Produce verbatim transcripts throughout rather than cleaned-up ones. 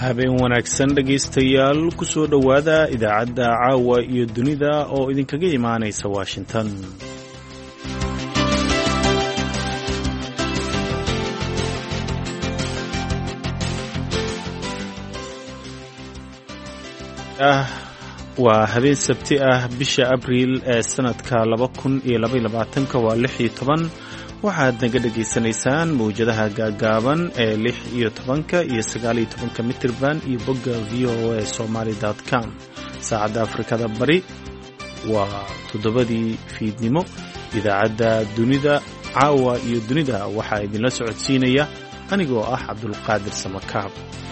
habeen wanaagsan dhegaystayaal ku soo dhowaada idaacadda caawa iyo dunida oo idinkaga imaanaysa Washington. ah waa habeen sabti ah bisha Abriil ee sanadka laba kun iyo laba iyo labaatan waa lix iyo toban. waxaad naga dhegaysanaysaan mawjadaha gaagaaban ee lix iyo tobanka iyo sagaal iyo tobanka mitirban iyo bogga v o a somali dot com. saacadda Afrikada Bari waa toddobadii fiidnimo. idaacadda dunida caawa iyo dunida waxaa idinla socodsiinaya anigoo ah Cabdulqaadir Samakaab.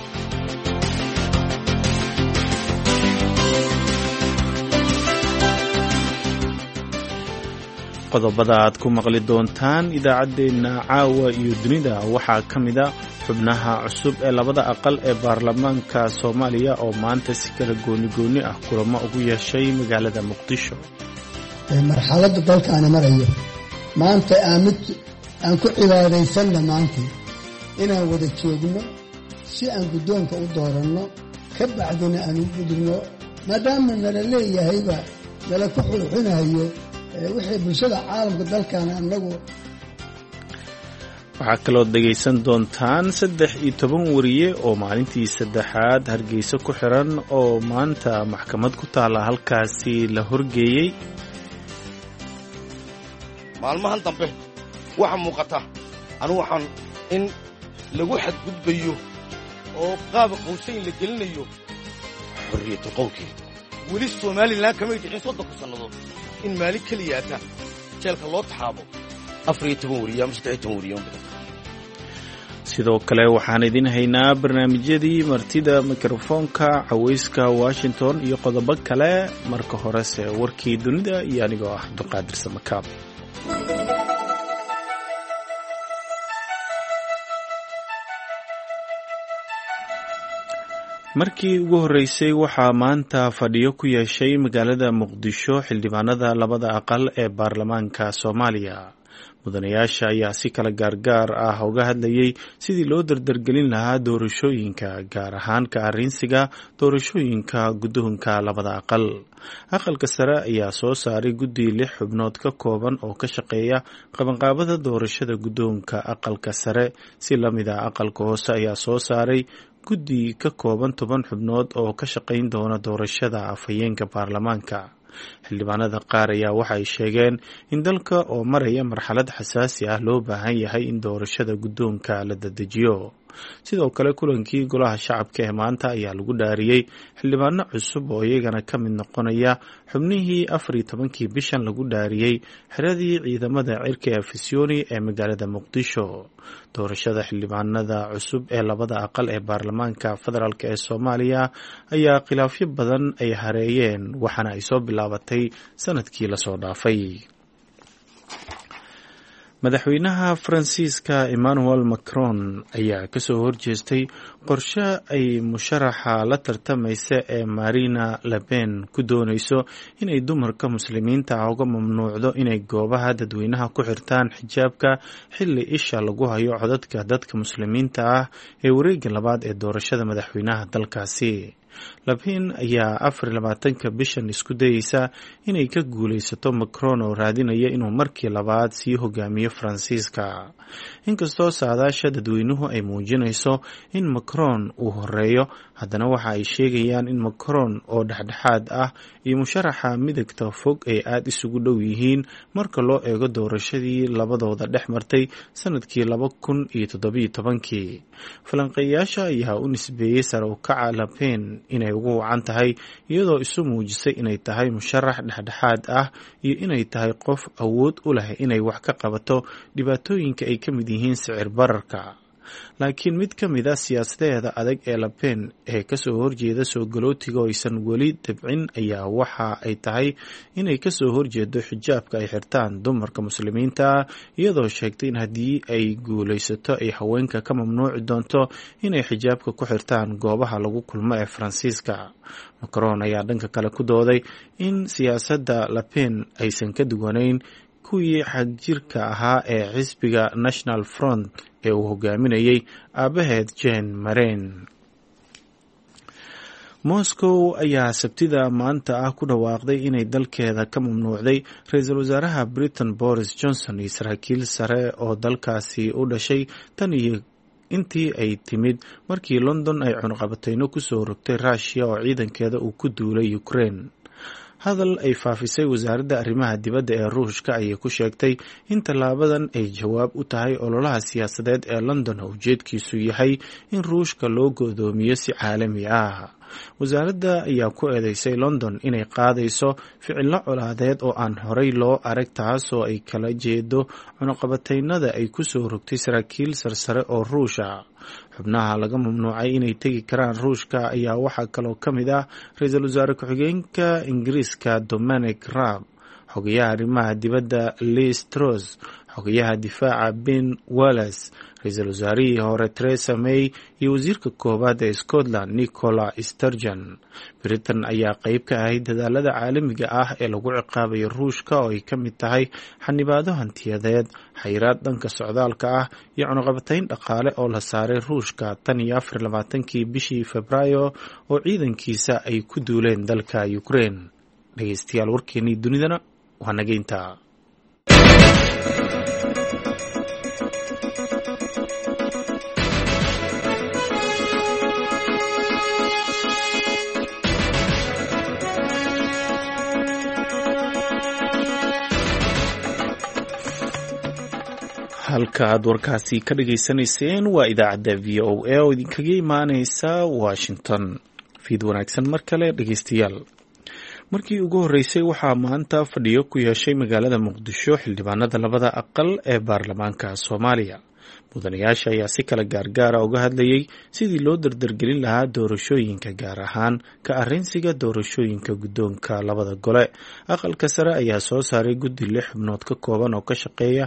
qodobada aad ku maqli doontaan idaacaddeenna caawa iyo dunida waxaa ka mid a xubnaha cusub ee labada aqal ee baarlamaanka Soomaaliya oo maanta si kala gooni-gooni ah kulamo ugu yeeshay magaalada Muqdisho. marxaladda dalkaana marayo maanta aan mid aan ku cibaadaysanna maanta inaan wada joogno si aan guddoonka u dooranno ka bacdina aan u gudubno maadaama nala leeyahayba nala ku xulxunayo wixii bulshada caalamka dalkan anagu. waxaa kaloo dhegaysan doontaan saddex iyo toban wariye oo maalintii saddexaad Hargeysa ku xiran oo maanta maxkamad ku taala halkaasi la horgeeyey. maalmahan dambe waxa muuqata anigu waxaan in lagu xadgudbayo oo qaab qowsayn la gelinayo xorriyadda qowlkeeda. weli Soomaaliland kama dhicin soddon sannadood in maali kaliyaata jeelka loo taxaabo afar iyo toban wariye ama saddex iyo toban wariye. sidoo kale waxaan idin haynaa barnaamijyadii martida mikrofoonka cawayska Washington iyo qodobo kale. marka horese warkii dunida iyo anigoo ah Cabdulqaadir Samakaab. markii ugu horeysay waxaa maanta fadhiyo ku yeeshay magaalada Muqdisho xildhibaanada labada aqal ee baarlamaanka Soomaaliya. mudanayaasha ayaa si kala gaargaar ah uga hadlayay sidii loo dardargelin lahaa doorashooyinka, gaar ahaan ka arrinsiga doorashooyinka guddoonka labada aqal. aqalka sare ayaa soo saaray guddi lix xubnood ka kooban oo ka shaqeeya qabanqaabada doorashada guddoonka aqalka sare. si lamid ah aqalka hoose ayaa soo saaray guddi ka kooban toban xubnood oo ka shaqayn doona doorashada afhayeenka baarlamaanka. xildhibaanada qaar ayaa waxay sheegeen in dalka oo maraya marxalad xasaasi ah loo baahan yahay in doorashada guddoonka la dadejiyo. sidoo kale kulankii golaha shacabka ee maanta ayaa lagu dhaariyey xildhibaano cusub oo iyagana ka mid noqonaya xubnihii afar iyo tobankii bishan lagu dhaariyey xiradii ciidamada cirka ee Afisyooni ee magaalada Muqdisho. doorashada xildhibaanada cusub ee labada aqal ee baarlamaanka federaalk ee Soomaaliya ayaa khilaafyo badan ay hareeyeen, waxaana ay soo bilaabatay sanadkii lasoo dhaafay. madaxweynaha Faransiiska Emmanuel Macron ayaa ka soo horjeestay qorshe ay musharaxa la tartamaysa ee Marine Le Pen ku doonayso inay dumarka muslimiinta ah uga mamnuucdo inay goobaha dadweynaha ku xirtaan xijaabka xilli isha lagu hayo codadka dadka muslimiinta ah ee wareegga labaad ee doorashada madaxweynaha dalkaasi. Le Pen ayaa afar iyo labaatanka bishan isku dayeysa inay ka guulaysato Macron oo raadinaya inuu markii labaad sii hogaamiyo Faransiiska. inkastoo saadaasha dadweynuhu ay muujinayso in Macron uu horeeyo, haddana waxa ay sheegayaan in Macron oo dhexdhexaad ah iyo musharaxa midagta fog ay aad isugu dhow yihiin marka loo eego doorashadii labadooda dhex martay sanadkii laba kun iyo toddobiyo tobankii. falanqeeyaasha ayaa u nisbeeyey sare u kaca Le Pen inay ugu wacan tahay iyadoo isu muujisay inay tahay musharax dhexdhexaad ah iyo inay tahay qof awood u leh inay wax ka qabato dhibaatooyinka ay ka mid yihiin sicir bararka. laakiin mid ka mid a siyaasadeeda adag ee Le Pen ee kasoo horjeeda soo galootiga oo aysan weli dabcin ayaa waxa ay tahay inay kasoo horjeedo xijaabka ay xirtaan dumarka muslimiinta, iyadoo sheegtay in haddii ay guulaysato ay haweenka ka mamnuuci doonto inay xijaabka ku xirtaan goobaha lagu kulmo ee Faransiiska. Macron ayaa dhanka kale ku dooday in siyaasadda Le Pen aysan ka duwanayn kuwii xagjirka ahaa ee xisbiga National Front ee uu hogaaminayay aabaheed Jean Marin. moscow ayaa sabtida maanta ah ku dhawaaqday inay dalkeeda ka mamnuucday ra-iisul wasaaraha britain boris johnson iyo saraakiil sare oo dalkaasi u dhashay tan iyo intii ay timid markii london ay cunaqabateyno kusoo rogtay rushia oo ciidankeeda uu ku duulay ukraine. hadal ay faafisay wasaaradda arrimaha dibadda ee ruushka ayay ku sheegtay in tallaabadan ay jawaab u tahay ololaha siyaasadeed ee london oo ujeedkiisu yahay in ruushka loo godoomiyo si caalami ah. wasaaradda ayaa ku eedeysay london inay qaadayso ficilo colaadeed oo aan horey loo arag, taasoo ay kala jeedo cunaqabateynada ay kusoo rogtay saraakiil sarsare oo ruusha. xubnaha laga mamnuucay inay tegi karaan ruushka ayaa waxaa kaloo ka mid ah ra-iisul wasaare ku-xigeenka ingiriiska Dominic Raab, xogayaha arrimaha dibadda Liz Truss, xogayaha difaaca Ben Wallace, ra-iisul wasaarihii hore Theresa May iyo wasiirka koowaad ee Scotland Nicola Sturgeon. Britain ayaa qayb ka ahayd dadaalada caalamiga ah ee lagu ciqaabayo ruushka oo ay ka mid tahay xanibaado hantiyadeed, xayiraad dhanka socdaalka ah iyo cunaqabateyn dhaqaale oo la saaray ruushka tan iyo afar iyo labaatankii bishii Febraayo oo ciidankiisa ay ku duuleen dalka Ukraine. dhegeystayaal, warkeenii dunidana waa nageynta. halka aad warkaasi ka dhageysanayseen waa idaacadda v o a oo idinkaga imaaneysa Washington. fiid wanaagsan mar kale dhegeystayaal. markii ugu horeysay waxaa maanta fadhiyo ku yeeshay magaalada Muqdisho xildhibaanada labada aqal ee baarlamaanka Soomaaliya. mudanayaasha ayaa si kala gaargaara uga hadlayay sidii loo dardargelin lahaa doorashooyinka, gaar ahaan ka arrinsiga doorashooyinka guddoonka labada gole. aqalka sare ayaa soo saaray guddi lix xubnood ka kooban oo ka shaqeeya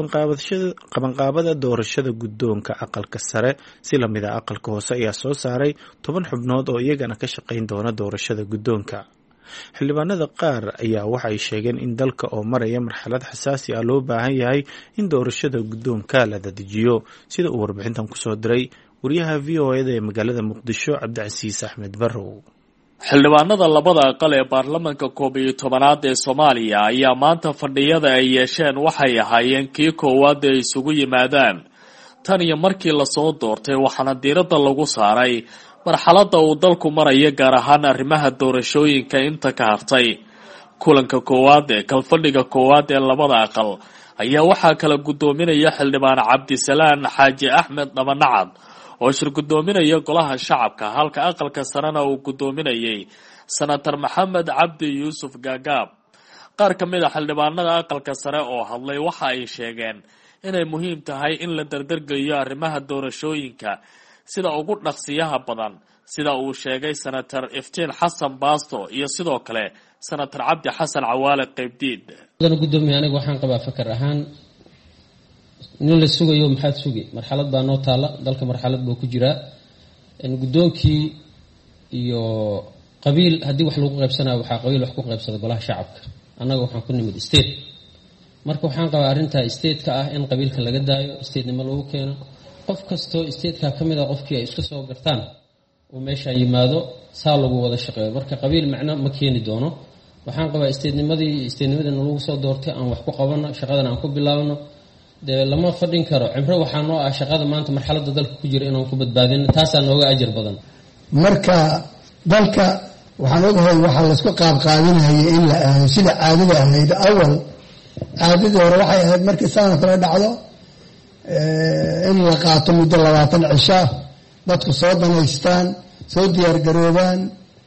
qabanqaabada doorashada guddoonka aqalka sare. si lamid a aqalka hoose ayaa soo saaray toban xubnood oo iyagana ka shaqayn doona doorashada guddoonka. xildhibaanada qaar ayaa waxay sheegeen in dalka oo maraya marxalad xasaasi ah loo baahan yahay in doorashada guddoonka la dedejiyo, sida uu warbixintan kusoo diray wariyaha v o a da ee magaalada Muqdisho Cabdicasiis Axmed Barrow. xildhibaanada labada aqal ee baarlamaanka koob iyo tobanaad ee Soomaaliya ayaa maanta fadhiyada ay yeesheen waxay ahaayeen kii koowaad ee isugu yimaadaan tan iyo markii lasoo doortay, waxaana diiradda lagu saaray marxaladda uu dalku maraya, gaar ahaan arrimaha doorashooyinka inta ka hartay. kulanka koowaad ee kalfadhiga koowaad ee labada aqal ayaa waxaa kala guddoominaya xildhibaan Cabdisalaan Xaaji Axmed Dhabanacad oo shir guddoominaya golaha shacabka, halka aqalka sarena uu guddoominayay senator Maxamed Cabdi Yuusuf Gaagaab. qaar ka mid a xildhibaanada aqalka sare oo hadlay waxa ay sheegeen inay muhiim tahay in la dardargeliyo arrimaha doorashooyinka sida ugu dhaqsiyaha badan, sida uu sheegay senator Iftiin Xasan Baasto iyo sidoo kale senator Cabdi Xasan Cawaale Qaybdiid. gudoomiye aniga waxaan qabaa fakar ahaan nin la sugayo maxaad sugi, marxalad baa noo taala, dalka marxalad buu ku jiraa. in gudoonkii iyo qabiil haddii wax lagu qaybsanayo waxaa qabiil wax ku qaybsada golaha shacabka. annaga waxaan ku nimid state, marka waxaan qabaa arrintaa state-ka ah in qabiilka laga daayo, state-nimo lagu keeno. qof kastoo state-ka ka mid a qofkii ay iska soo gartaan uu meesha yimaado, saa lagu wada shaqeeyo. marka qabiil macno ma keeni doono. waxaan qabaa state-nimadii state-nimadii lagu soo doortay aan wax ku qabano, shaqadan aan ku bilaabno. dee lama fadhin karo. cibro waxaa noo ah shaqada maanta marxaladda dalka ku jira inaan ku badbaadino, taasaa nooga ajar badan. marka dalka waxaan ogahay waxaa laisku qaabqaabinaya in la aado sida caadada ahayd. awal caadadii hore waxay ahayd markii sanad kale dhacdo in la qaato muddo labaatan cisho, dadku soo danaystaan, soo diyaargaroobaan.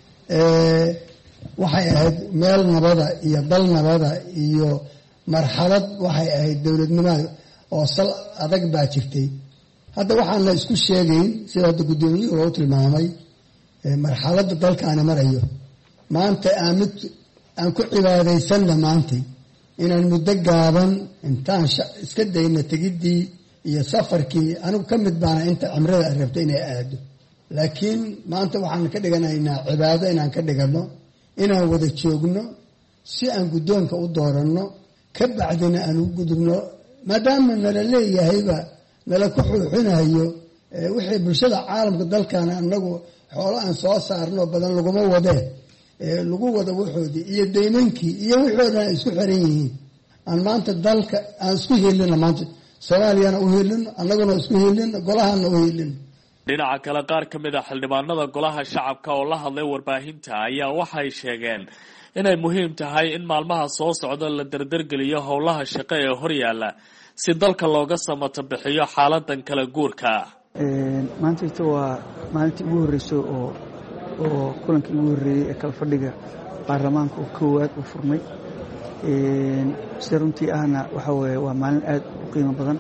waxay ahayd meel nabada iyo dal nabada iyo marxalad waxay ahayd dowladnimada oo sal adag baa jirtay. hadda waxaan la isku sheegayn sida hadda guddoomiyuhu loo tilmaamay marxaladda dalkaani marayo maanta aan mid aan ku cibaadaysanna maantay inaan muddo gaaban intaan iska dayna tegiddii iyo safarkii. anigu ka mid baana inta cimrada ay rabto inay aado, laakiin maanta waxaan ka dhiganaynaa cibaado inaan ka dhigano, inaan wada joogno si aan guddoonka u dooranno, ka bacdina aan u gudubno. maadaama nala leeyahayba nala ku xuuxinayo wixii bulshada caalamka dalkana anagu xoolo aan soo saarno badan laguma wadee lagu wada waxoodii iyo daymankii iyo waxoodan ay isku xiran yihiin aan maanta dalka aan isku helino maanta soomaaliyana u helino annaguna isku helino golahana u helino dhinaca kale qaar ka mid a xildhibaanada golaha shacabka oo la hadlay warbaahinta ayaa waxay sheegeen inay muhiim tahay in maalmaha soo socda la dardargeliyo howlaha shaqo ee horyaala si dalka looga samato bixiyo xaaladan kala guurka maanta waa maalintii ugu horreysay oo oo kulankii ugu horreeyey ee kala fadhiga baarlamaanka oo koowaad uu furmay sida runtii ahna waxa weeye waa maalin aad u qiimo badan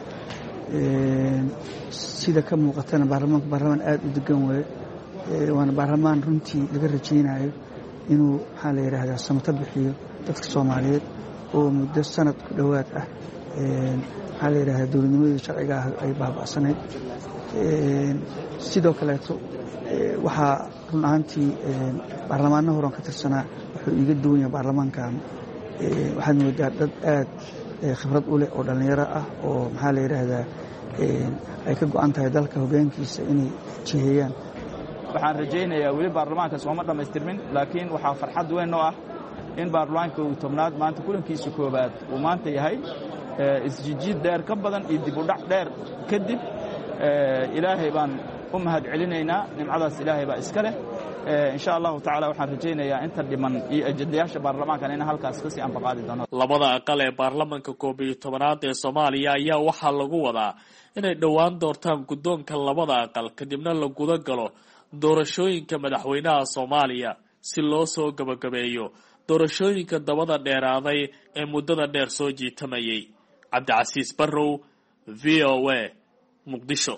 sida ka muuqatana baarlamaanku baarlamaan aad u degan weeye waana baarlamaan runtii laga rajaynayo inuu maxaa la yidhaahdaa samato bixiyo dadka soomaaliyeed oo muddo sanad ku dhowaad ah maxaa la yidhahdaa dowladnimadii sharciga ah ay baaba'sanayd sidoo kaleeto waxaa run ahaantii baarlamaano horan ka tirsanaa wuxuu iiga duwan yahay baarlamaankan waxaad moodaa dad aad khibrad u leh oo dhallinyaro ah oo maxaa la yidhaahdaa ay ka go'an tahay dalka hoggaankiisa inay jiheeyaan waxaan rajaynayaa weli baarlamaanka sooma dhammaystirmin laakiin waxaa farxad weyn oo ah in baarlamaanka uu tobnaad maanta kulankiisa koowaad uu maanta yahay isjijiid dheer ka badan iyo dib u dhac dheer kadib ilaahay baan u mahad celinaynaa nimcadaas ilaahay baa iska leh insha allahu tacaala waxaan rajaynayaa inta dhiman iyo ajendayaasha baarlamaankan ina halkaas kasii anbaqaadi doono labada aqal ee baarlamanka koob iyo tobanaad ee soomaaliya ayaa waxaa lagu wadaa inay dhowaan doortaan guddoonka labada aqal kadibna la guda galo doorashooyinka madaxweynaha soomaaliya si loo soo gabagabeeyo doorashooyinka dabada dheeraaday ee muddada dheer soo jiitamayay. cabdicasiis barrow, v o a, muqdisho.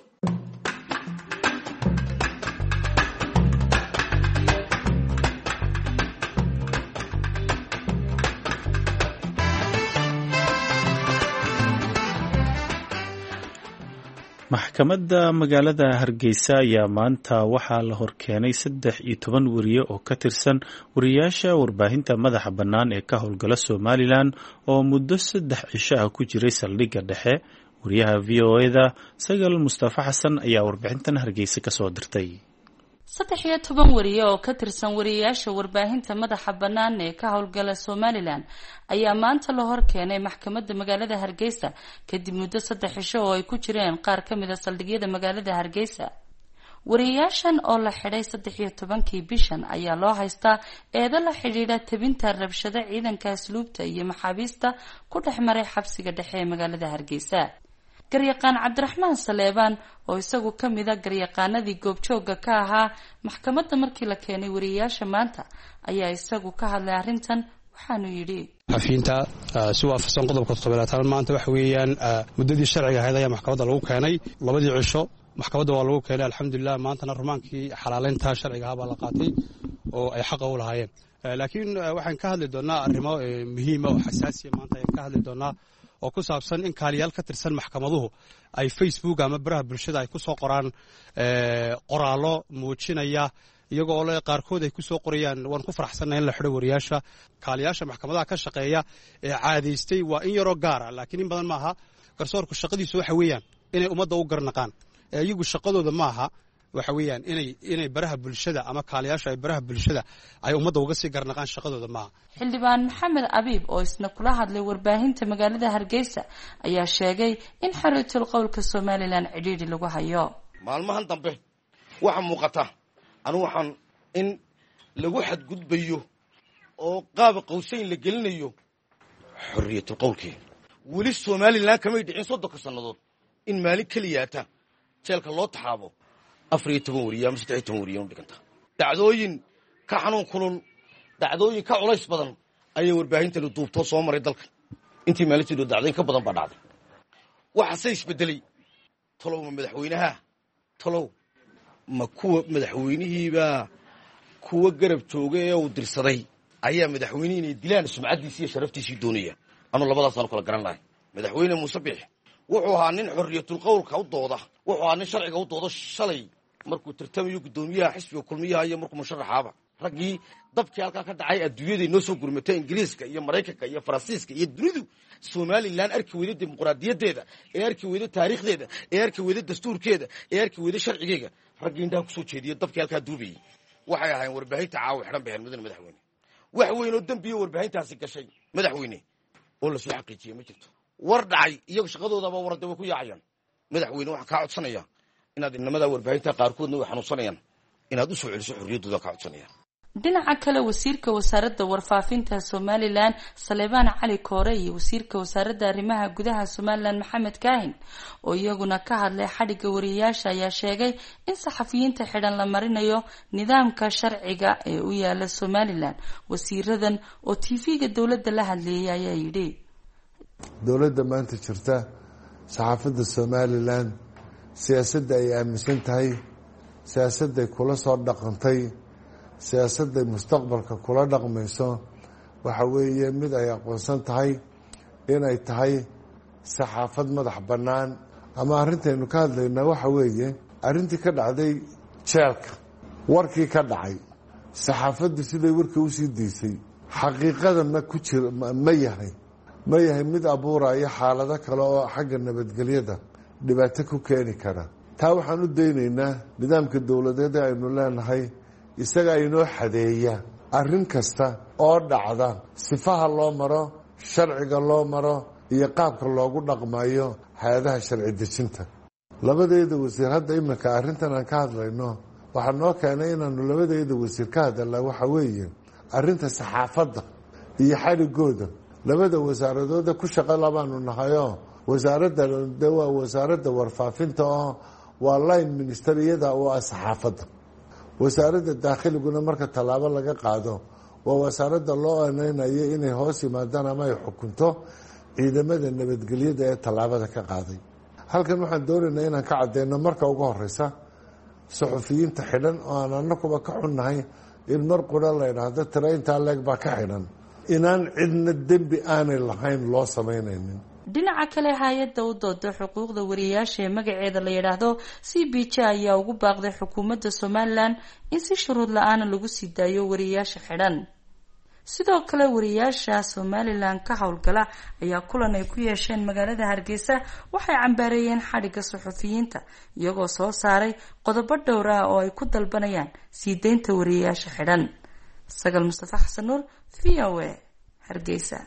maxkamadda magaalada hargeysa ayaa maanta waxaa la horkeenay saddex iyo toban wariye oo ka tirsan wariyaasha warbaahinta madaxa bannaan ee ka howlgala somalilan oo muddo saddex cisho ah ku jiray saldhigga dhexe. wariyaha v o eda sagal mustafa xasan ayaa warbixintan hargeysa ka soo dirtay. saddex iyo toban wariye oo ka tirsan wariyaasha warbaahinta madaxa bannaan ee ka howlgala somalilan ayaa maanta la hor keenay maxkamadda magaalada hargeysa kadib muddo saddex cisho oo ay ku jireen qaar ka mid a saldhigyada magaalada hargeysa. wariyaashan oo la xidhay saddex iyo tobankii bishan ayaa loo haystaa eedo la xidhiidha tabinta rabshado ciidanka asluubta iyo maxaabiista ku dhex maray xabsiga dhexe ee magaalada hargeysa. garyaqaan cabdiraxmaan saleebaan oo isagu ka mid a garyaqaanadii goobjooga ka ahaa maxkamadda markii la keenay wariyayaasha maanta ayaa isagu ka hadlay arrintan waxaanu yidhi xafiinta si waafaqsan qodobka toddobaatan maanta waxa weeyaan muddadii sharciga ahayd ayaa maxkamadda lagu keenay labadii cisho maxkamadda waa lagu keenay alxamdulilah maantana rumaankii xalaaleynta sharciga ahaa baa la qaatay oo ay xaqa u lahaayeen. laakiin waxaan ka hadli doonaa arrimo muhiima oo xasaasiya maanta ayaan ka hadli doonaa oo ku saabsan in kaaliyaal ka tirsan maxkamaduhu ay facebook ama baraha bulshada ay ku soo qoraan qoraallo muujinaya iyagoo le qaarkood ay ku soo qorayaan waan ku faraxsannahay in la xidho wariyaasha. kaaliyaasha maxkamadaha ka shaqeeya ee caadaystay waa in yaroo gaara laakiin in badan maaha. garsoorku shaqadiisu waxa weeyaan inay ummadda u garnaqaan, iyagu shaqadooda maaha waxa weeyaan inay inay baraha bulshada ama kaaliyaasha ay baraha bulshada ay ummadda uga sii garnaqaan, shaqadooda maaha. xildhibaan maxamed abiib oo isna kula hadlay warbaahinta magaalada hargeysa ayaa sheegay in xariitul qowlka somalilan cidhiidhi lagu hayo. maalmahan dambe waxa muuqata anu waxaan in lagu xadgudbayo oo qaab qowsayn la gelinayo xorriyatul qowlkii. weli somalilan kamay dhicin soddonka sannadood in maalin keliyaata jeelka loo taxaabo afar iyo toban wariye ama saddex iyo toban wariye u dhiganta. dacdooyin ka xanuun kulul, dacdooyin ka culays badan ayay warbaahinta la duubtoo soo maray dalka. intii maalintii dhow dacdooyin ka badan baa dhacday. waxaase isbedelay talow ma madaxweynaha talow ma kuwa madaxweynihiibaa kuwa garab jooga ee uu dirsaday ayaa madaxweynihii inay dilaan sumcaddiisii iyo sharaftiisii doonaya. anuu labadaasaan kala garan lahay. madaxweyne muuse biix wuxuu ahaa nin xorriyatul qowlka u dooda, wuxuu ahaa nin sharciga u dooda. shalay markuu tartamayo guddoomiyaha xisbiga kulmiyaha iyo markuu musharaxaaba raggii dabkii halkaa ka dhacay adduunyaday noo soo gurmatay ingiriiska iyo maraykanka iyo faransiiska iyo dunidu somalilan arki weyda dimuqraadiyaddeeda, ee arki weyda taariikhdeeda, ee arki weyda dastuurkeeda, ee arki weyda sharcigeega raggii indhaha kusoo jeediyey dabkii halkaa duubayey waxay ahayn warbaahinta caawa xidhan baheen mudane madaxweyne wax weyn oo dembiyo warbaahintaasi gashay madaxweyne oo la soo xaqiijiyey ma jirto war dhacay iyagu shaqadoodaba warada way ku yaacayaan madaxweyne waxaa kaa codsanaya inaad inamada warbaahinta qaarkoodna way xanuunsanayaan inaad u soo celiso xorriyaddooda kaa codsanayaan dhinaca kale wasiirka wasaaradda warfaafinta Somaliland Saleebaan Cali Koore iyo wasiirka wasaaradda arrimaha gudaha Somaliland Maxamed Kaahin oo iyaguna ka hadlay xadhiga wariyaasha ayaa sheegay in saxafiyiinta xidhan la marinayo nidaamka sharciga ee u yaala Somaliland wasiiradan oo T V-ga dawladda la hadlayay ayaa yidhi dawladda maanta jirta saxaafadda Somaliland siyaasadda ay aaminsan tahay siyaasadda kula soo dhaqantay siyaasadda mustaqbalka kula dhaqmayso waxa weeye mid ay aqoonsan tahay inay tahay saxaafad madax bannaan ama arrintaynu ka hadlaynaa waxa weeye arrintii ka dhacday jeelka warkii ka dhacay saxaafaddu siday warkii u sii daysay xaqiiqadana ku jira ma yahay ma yahay mid abuuraya xaalado kale oo xagga nabadgelyada dhibaato ku keeni kara taa waxaan u daynaynaa nidaamka dowladeed ee aynu leenahay isaga inoo xadeeya arrin kasta oo dhacda sifaha loo maro sharciga loo maro iyo qaabka loogu dhaqmayo hay-adaha sharci dejinta labadeeda wasiir hadda iminka arrintan aan ka hadlayno waxaa noo keenay inaanu labadeeda wasiir ka hadalnaa waxa weeye arrinta saxaafadda iyo xadhigooda labada wasaaradooda ku shaqo labaanu nahayoo wasaaradda de waa wasaaradda warfaafinta oo waa line ministeriyada oo ah saxaafadda wasaaradda daakhliguna marka tallaabo laga qaado waa wasaaradda loo aaneynayo inay hoos yimaadaan ama ay xukunto ciidamada nabadgelyada ee tallaabada ka qaaday halkan waxaan doonaynaa inaan ka cadeyno marka ugu horeysa saxufiyiinta xidhan oo aan anakuba ka xunnahay in mar qura la idhaahdo tira intaa leeg baa ka xidhan inaan cidna dembi aanay lahayn loo samaynaynin dhinaca kale hay-adda u dooda xuquuqda wariyaasha ee magaceeda la yidhaahdo C B J ayaa ugu baaqday xukuumadda Somaliland in si shuruud la-aan lagu sii daayo wariyaasha xidhan sidoo kale wariyaasha Somaliland ka howlgala ayaa kulan ay ku yeesheen magaalada Hargeysa waxay cambaareeyeen xadhiga saxufiyiinta iyagoo soo saaray qodobo dhowr ah oo ay ku dalbanayaan sii deynta wariyaasha xidhan Sagal Mustafa Xasan Nuur V O A Hargeysa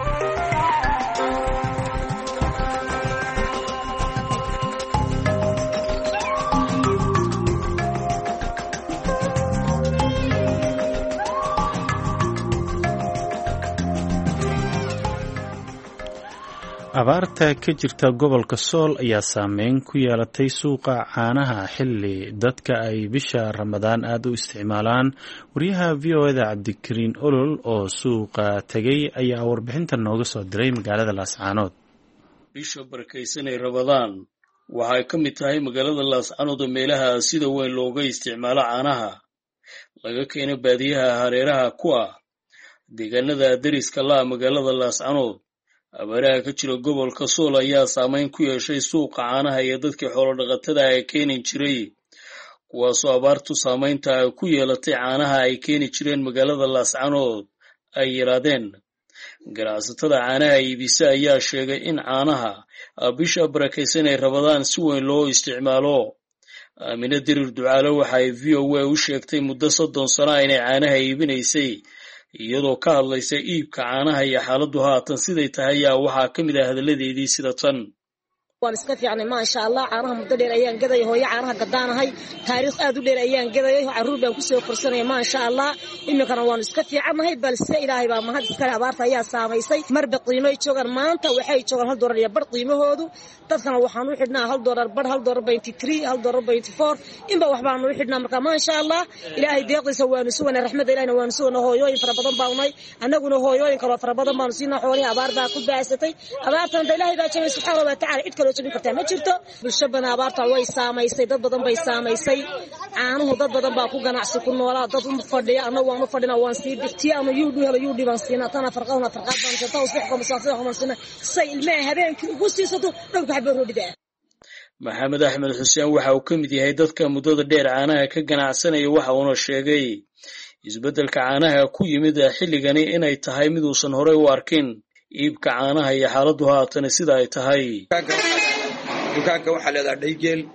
abaarta ka jirta gobolka Sool ayaa saameyn ku yeelatay suuqa caanaha xilli dadka ay bisha Ramadaan aad u isticmaalaan wariyaha V O A da Cabdikariin Olol oo suuqa tagay ayaa warbixintan nooga soo diray magaalada Laascaanood bisha barakeysan ee Ramadaan waxay ka mid tahay magaalada Laascaanood oo meelaha sida weyn looga isticmaalo caanaha laga keeno baadiyaha hareeraha ku ah deegaanada dariska la magaalada Laascaanood abaaraha ka jira gobolka Sool ayaa saameyn ku yeeshay suuqa caanaha iyo dadkii xoolo dhaqatada ay keeni jiray kuwaasoo abaartu saameynta ku yeelatay caanaha ay keeni jireen magaalada Laascaanood ay yaraadeen ganacsatada caanaha iibisa ayaa sheegay in caanaha bisha barakeysan ee Ramadaan si weyn loo isticmaalo Aamina Dirir Ducaale waxay V O A u sheegtay muddo soddon sano inay caanaha iibinaysay iyadoo ka hadlaysa iibka caanaha iyo xaaladdu haatan siday tahay ayaa waxaa ka mid ah hadaladeedii sida tan waan iska fiicnay ma sha Allah caanaha muddo dheer ayaan gaday hooyo caanaha gadaanahay taariikh aad u dheer ayaan gaday caruur baan ku soo korsanay ma sha Allah imikana waan iska fiicanahay balse Ilaahay baa mahad iska abaarta ayaa saameysay marba qiimo ay joogan maanta waxay joogan hal doolar iyo bar qiimahoodu dadkana waxaan u xidhnaa hal doolar bar hal doolar twenty-three hal doolar twenty-four inba wax baan u xidhnaa marka ma sha Allah Ilaahay deeqdiisa waanu sugnaa raxmada Ilaahayna waanu sugnaa hooyooyin fara badan baa unay anaguna hooyooyin kale fara badan baan siinaa xoolaha abaar baa ku baasatay abaartan Ilaahay baa jabay subxaanahu wa ta'ala ma jirto bulshada abaarta way saameysay dad badan bay saameysay caanuhu dad badan baa ku ganacsi ku noolaa dad u fadhiya anagu waan u fadhina waan sii bixtii ama yuudhu helo yuudhi baan siinaa tana farqadna farqad baan jirtaa oo sax kuma saafay kuma siinaa say ilmaha habeenkii ugu siisato dhowr xabbo roodida Maxamed Axmed Xuseen waxa uu ka mid yahay dadka muddada dheer caanaha ka ganacsanaya waxa uu sheegay isbeddelka caanaha ku yimid xilligani inay tahay mid uusan horey u arkin iibka caanaha iyo xaaladdu haatan sida ay tahay dukaanka waxaa leedahay dhaygeel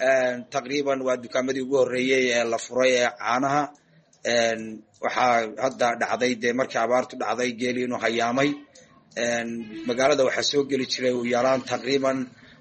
taqriiban waa dukaamadii ugu horreeyey ee la furay ee caanaha waxaa hadda dhacday dee markii abaartu dhacday geeli inuu hayaamay magaalada waxaa soo geli jiray u yaraan taqriiban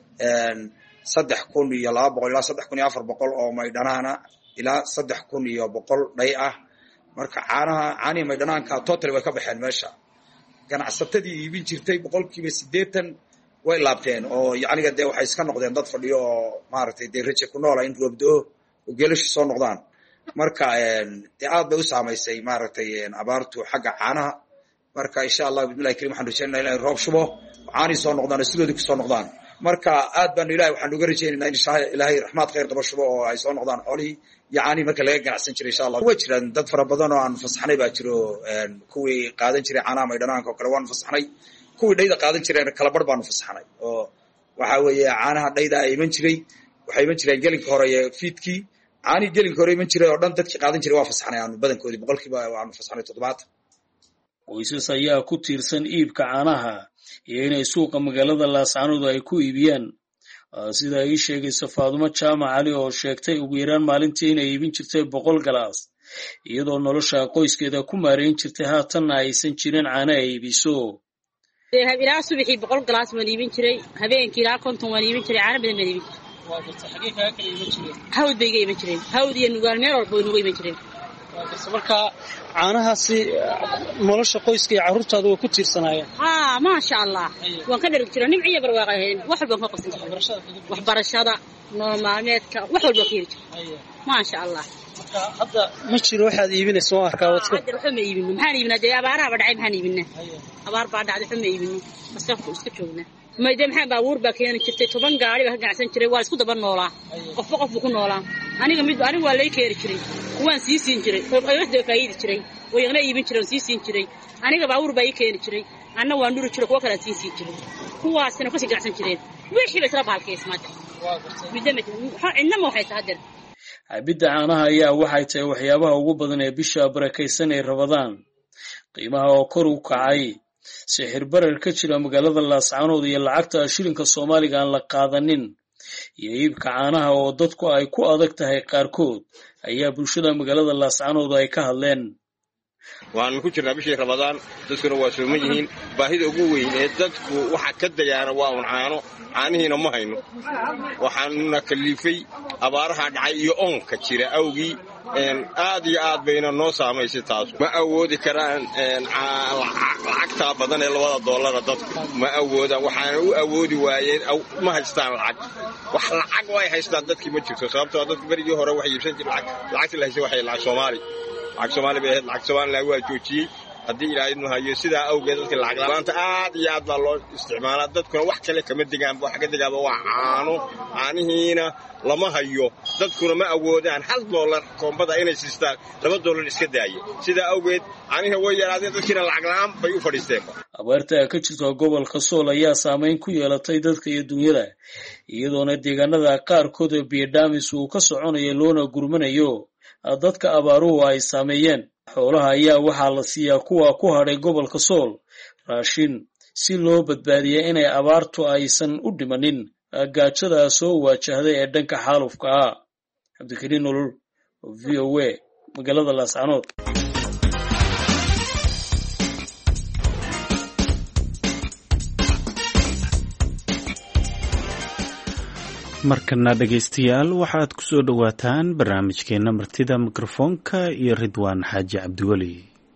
saddex kun iyo laba boqol ilaa saddex kun iyo afar boqol oo maydhanaana ilaa saddex kun iyo boqol dhay ah marka caanaha caanihii maydhanaanka total way ka baxeen meesha ganacsatadii iibin jirtay boqolkiiba siddeetan way laabteen oo yacniga dee waxay iska noqdeen dad fadhiyo oo maaragtay dee raje ku noola in roobdo oo geelashu soo noqdaan marka dee aad bay u saamaysay maaragtay abaartu xagga caanaha marka insha allah bismillahi karim waxaan rajaynaynaa inay roob shubo caanihii soo noqdaan oo sidoodii kusoo noqdaan marka aad baanu ilahay waxaan uga rajaynaynaa in insha ilaahay raxmaad khayr qaba shubo oo ay soo noqdaan xoolihii iyo caanihii marka laga ganacsan jiray insha allah waa jiraan dad fara badan oo aan fasaxnay baa jiro kuwii qaadan jiray caanaha maydhanaanka oo kale waanu fasaxnay kuwii dhayda qaadan jireen kala bar baanu fasaxnay oo waxa weeye caanaha dhayda ay iman jiray waxay iman jireen gelinka hore iyo fiidkii caanihii gelinka hore iman jiray oo dhan dadkii qaadan jiray waa fasaxnay aanu badankoodii boqolkiiba waanu fasaxnay toddobaatan qoysas ayaa ku tiirsan iibka caanaha iyo inay suuqa magaalada laascaanood ay ku iibiyaan sida ay sheegaysa Faadumo Jaamac Ali oo sheegtay ugu yaraan maalintii inay iibin jirtay boqol galaas iyadoo nolosha qoyskeeda ku maareyn jirtay haatanna aysan jirin caana ay iibiso ilaa subaxii boqol galaas waan iibin jiray habeenkii ilaa konton waan iibin jiray caana badan baan iibin jiray waa jirta xagee kaga kala iibin jireen hawd bay iga iibin jireen hawd iyo nugaal meel walba way nuga iibin jireen marka caanahaasi nolosha qoyska iyo carruurtaada way ku tiirsanaayeen haa maasha allah waan ka dharg jiray nimciyo barwaaqayn wax walba ka qabsan jiray waxbarashada nolol maalmeedka wax walba ka heli jiray maasha allah marka hadda ma jiro waxaad iibinayso oo arkaa wadka hadda waxa ma iibino maxaan iibinaa dee abaaraha dhacay maxaan iibinaa abaar baa dhacday waxa ma iibino masqafku iska joognaa maydee maxaan baabuur baa keeni jirtay toban gaari baa ka ganacsan jiray waa isku daba noolaa qofba qof buu ku noolaa aniga mid aniga waa lay keeri jiray kuwaan sii siin jiray ayada faa'iidi jiray way igna iibin jiray sii siin jiray aniga baabuur baa ii keeni jiray anna waan dhuri jiray kuwa kale sii siin jiray kuwaasina ku sii ganacsan jireen wixii bay isla baalkeysmaad midama inama waxay tahay cabidda caanaha ayaa waxay tahay waxyaabaha ugu badan ee bisha barakaysan ee Ramadaan qiimaha oo kor u kacay sixir barar ka jira magaalada Laascaanood iyo lacagta shilinka Soomaaliga aan la qaadanin iyo iibka caanaha oo dadku ay ku adag tahay qaarkood ayaa bulshada magaalada Laascaanood ay ka hadleen waan ku jirnaa bishii Ramadaan dadkuna waa soo yihiin baahida ugu weyn ee dadku waxa ka dayaana waa un caano caanihiina ma hayno waxaanuna kalifay abaaraha dhacay iyo onka jira awgii aad iyo aad bayna noo saamaysay taas ma awoodi karaan lacagta badan ee labada dollar dadku ma awoodaan waxaan u awoodi waayeen ma haystaan lacag wax lacag way haystaan dadkii ma jirto sababtoo dadku barigii hore wax iibsan jireen lacagta la haysay waxay lacag Soomaali lacag Soomaali bay lacag Soomaali la waa joojiyay haddii ilaahay inuu hayo sidaa awgeed dadka lacag la'aanta aad iyo aad baa loo isticmaalaa dadkuna wax kale kama digaan wax ka digaaba waa caano caanihiina lama hayo dadkuna ma awoodaan hal dollar koombada inay siistaan laba dollar iska daayo sidaa awgeed caanihi way yaraadeen dadkina lacag la'aan bay u fadhiisteen abaarta ka jirta gobolka Sool ayaa saameyn ku yeelatay dadka iyo dunyada iyadoona deegaanada qaarkood biyo dhaamis uu ka soconayo loona gurmanayo dadka abaaruhu ay saameeyeen xoolaha ayaa waxaa la siiyaa kuwa ku hadhay gobolka Sool raashin si loo badbaadiyo inay abaartu aysan u dhimanin gaajada soo wajahday ee dhanka xaalufka ah Cabdikariin Nolol V O A magaalada Laascaanood markana dhegaystayaal waxaad ku soo dhowaataan barnaamijkeena martida mikrofoonka iyo Ridwaan Xaaji Cabdiweli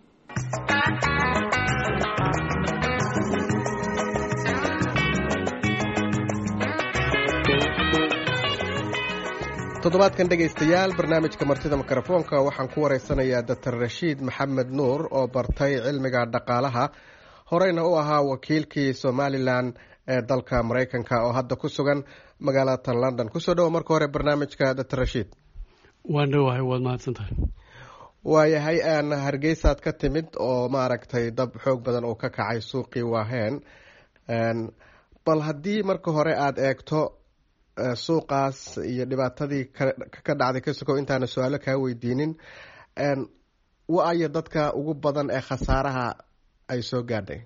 toddobaadkan dhegaystayaal barnaamijka martida mikrofoonka waxaan ku wareysanayaa Doctor Rashiid Maxamed Nuur oo bartay cilmiga dhaqaalaha horeyna u ahaa wakiilkii Somaliland ee dalka Mareykanka oo hadda ku sugan magaalada London kusoo dhawo marka hore barnaamijka Doctor Rashiid waan dhawahay waad mahadsantahay waayahay aan Hargeysaad ka timid oo maaragtay dab xoog badan oo ka kacay suuqii Waaheen bal haddii marka hore aad eegto suuqaas iyo dhibaatadii ka dhacday ka sokow intaana su-aalo kaa weydiinin wa-ayo dadka ugu badan ee khasaaraha ay soo gaadhay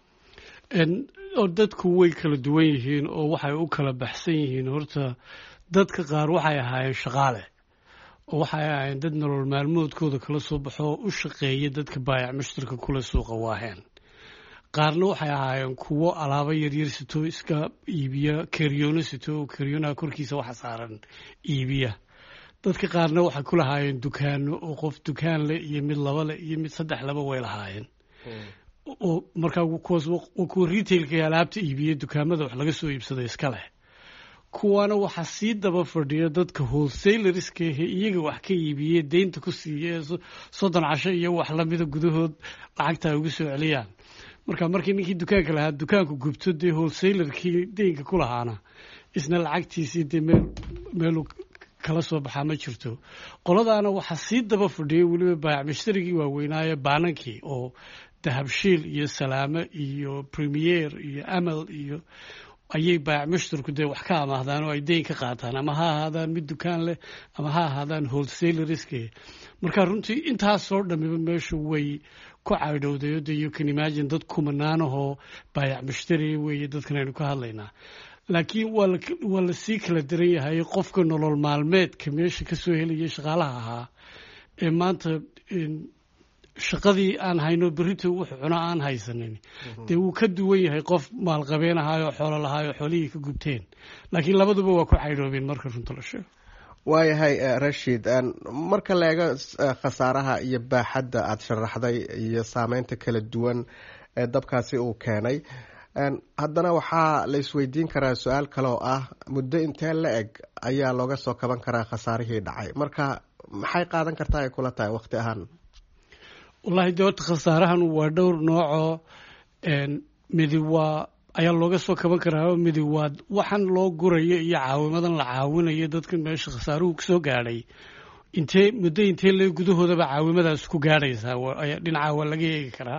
oo dadku way kala duwan yihiin oo waxay u kala baxsan yihiin horta dadka qaar waxay ahaayeen shaqaale oo waxay ahaayeen dad nolol maalmoodkooda kala soo baxo oo u shaqeeya dadka baayac mushtarka kula suuqa waaheen qaarna waxay ahaayeen kuwo alaabo yaryar sito iska iibiya keryoono sito oo keryoonaha korkiisa waxa saaran iibiya dadka qaarna waxay ku lahaayeen dukaano oo qof dukaan leh iyo mid laba leh iyo mid saddex laba way lahaayeen oo markaa kuwaas kuwa retailka iyo alaabta iibiya dukaamada wax laga soo iibsaday iska leh kuwaana waxaa sii daba fadhiya dadka wholesalerska ahe iyaga wax ka iibiye deynta ku siiya soddon casho iyo wax lamida gudahood lacagta ay ugu soo celiyaan marka markii ninkii dukaanka lahaa dukaanku gubto dee wholesalerkii deynka ku lahaana isna lacagtiisii dee meel meelu kala soo baxaa ma jirto qoladaana waxaa sii daba fadhiyay weliba baayac mushtarigii waaweynaaye baanankii oo dahabshiil iyo salaame iyo premier iyo amal iyo ayay baayac mushtarku dee wax ka amaahdaan oo ay deyn ka qaataan ama ha ahaadaan mid dukaan leh ama ha ahaadaan wholesalerske marka runtii intaasoo dhamiba meeshu way ku caydhowday de you can imagine dad kumanaanahoo baayac mushtari weeye dadkan aynu ka hadlaynaa laakiin waa la sii kala daran yahay qofka nolol maalmeedka meesha ka soo helaya shaqaalaha ahaa ee maanta shaqadii aan hayno berrito wuxuu cuno aan haysanin dee wuu ka duwan yahay qof maalqabeen ahaayoo xoolo lahaayoo xoolihii ka gubteen laakiin labaduba waa ku caydhoobeen marka runta la sheego waayahay rashid marka la eego khasaaraha iyo baaxadda aada sharaxday iyo saameynta kala duwan ee dabkaasi uu keenay haddana waxaa la isweydiin karaa su-aal kale oo ah muddo intee la eg ayaa looga soo kaban karaa khasaarihii dhacay marka maxay qaadan kartaa ay kula tahay waqti ahaan wallahi dee horta khasaarahan waa dhowr noocoo midi waa ayaa looga soo kaban karaa midi waa waxaan loo gurayo iyo caawimadan la caawinayo dadkan meesha khasaaruhu kasoo gaadhay intee muddo intee le gudahoodaba caawimadaas ku gaadhaysaa dhinaca waa laga eegi karaa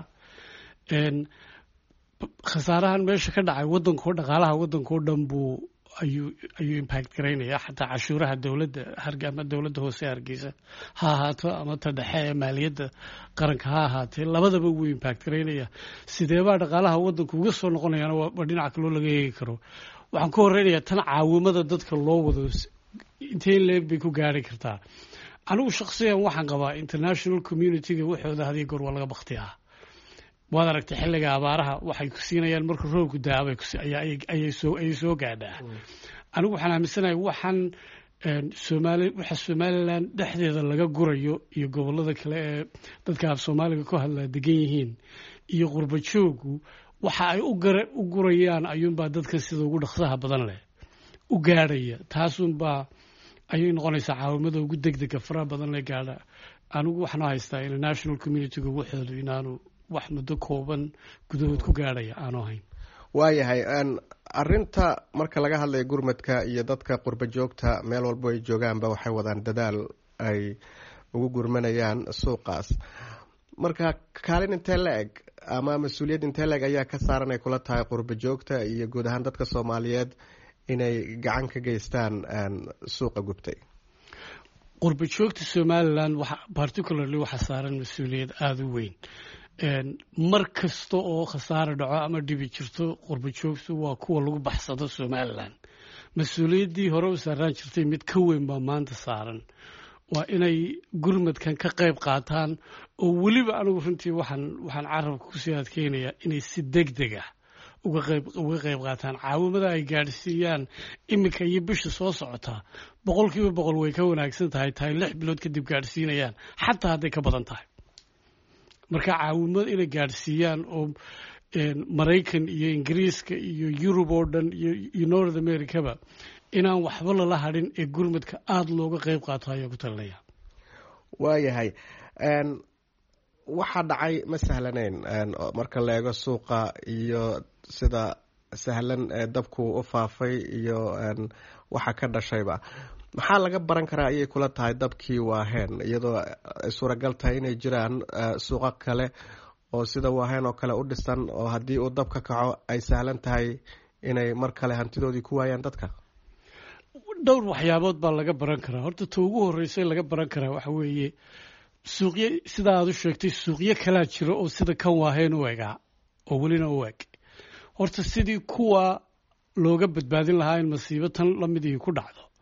khasaarahan meesha ka dhacay wadankao dhaqaalaha wadankao dhan buu ayuu ayuu impact garaynaya xataa cashuuraha dowladda ama dowladda hoose hargeysa ha ahaato ama ta dhexe ee maaliyadda qaranka ha ahaatee labadaba wuu impact garaynaya sideebaa dhaqaalaha wadanku uga soo noqonayaana waa dhinaca kaloo laga eegi karo waxaan ku horeynayaa tan caawimada dadka loo wado intee leeg bay ku gaari kartaa anigu shaksiyan waxaan qabaa international community-ga waxooda hadiyo goor waa laga baktiyaa waad aragtay xilliga abaaraha waxay ku siinayaan marka roobku daabay ayay soo gaadhaa anigu waxaan aaminsanahay waxaan somaali waxa somalilan dhexdeeda laga gurayo iyo gobolada kale ee dadka af soomaaliga ku hadlaa degan yihiin iyo qurba joogu waxa ay u gurayaan ayuunbaa dadkan sida ugu dhaqsaha badan leh u gaadhaya taasunbaa ayay noqonaysaa caawimada ugu degdega faraha badan leh gaadha anigu waxaan haystaa international community-ga waxoodu inaanu wax muddo kooban gudahood ku gaadhaya aanu ahayn waayahay arinta marka laga hadlayo gurmadka iyo dadka qurba joogta meel walbo ay joogaanba waxay wadaan dadaal ay ugu gurmanayaan suuqaas marka kaalin intee la eg ama mas-uuliyad intee la eg ayaa ka saaran ay kula tahay qurba joogta iyo guud ahaan dadka soomaaliyeed inay gacan ka geystaan suuqa gubtay qurba joogta somalilan particularly waxaa saaran mas-uuliyad aada u weyn mar kasta oo khasaare dhaco ama dhibi jirto qurba joogtu waa kuwa lagu baxsado somalilan mas-uuliyaddii hore u saaraan jirtay mid ka weyn baa maanta saaran waa inay gurmadkan ka qayb qaataan oo weliba anigu runtii waxaan waxaan carabka kusii adkeynayaa inay si deg deg ah uga qayb uga qayb qaataan caawimada ay gaadhsiiyaan iminka iyo bisha soo socotaa boqol kiiba boqol way ka wanaagsan tahay tahay lix bilood kadib gaadhsiinayaan xataa hadday ka badan tahay marka caawimada inay gaadhsiiyaan oo maraykan iyo ingiriiska iyo yurub oo dhan iyo north americaba inaan waxba lala hadhin ee gurmadka aada looga qayb qaato ayaa ku talinaya waayahay waxaa dhacay ma sahlaneyn marka la eego suuqa iyo sida sahlan ee dabku u faafay iyo waxa ka dhashayba maxaa laga baran karaa ayay kula tahay dabkii waaheen iyadoo ay suuragal tahay inay jiraan suuqo kale oo sida waaheen oo kale u dhisan oo haddii uu dab ka kaco ay sahlan tahay inay mar kale hantidoodii ku waayaan dadka dhowr waxyaabood baa laga baran karaa horta ta ugu horreysay laga baran karaa waxa weeye suuqyo sidaa aad u sheegtay suuqyo kalaa jiro oo sida kan waaheen u egaa oo welina u eg horta sidii kuwa looga badbaadin lahaa in masiibo tan lamidii ku dhacdo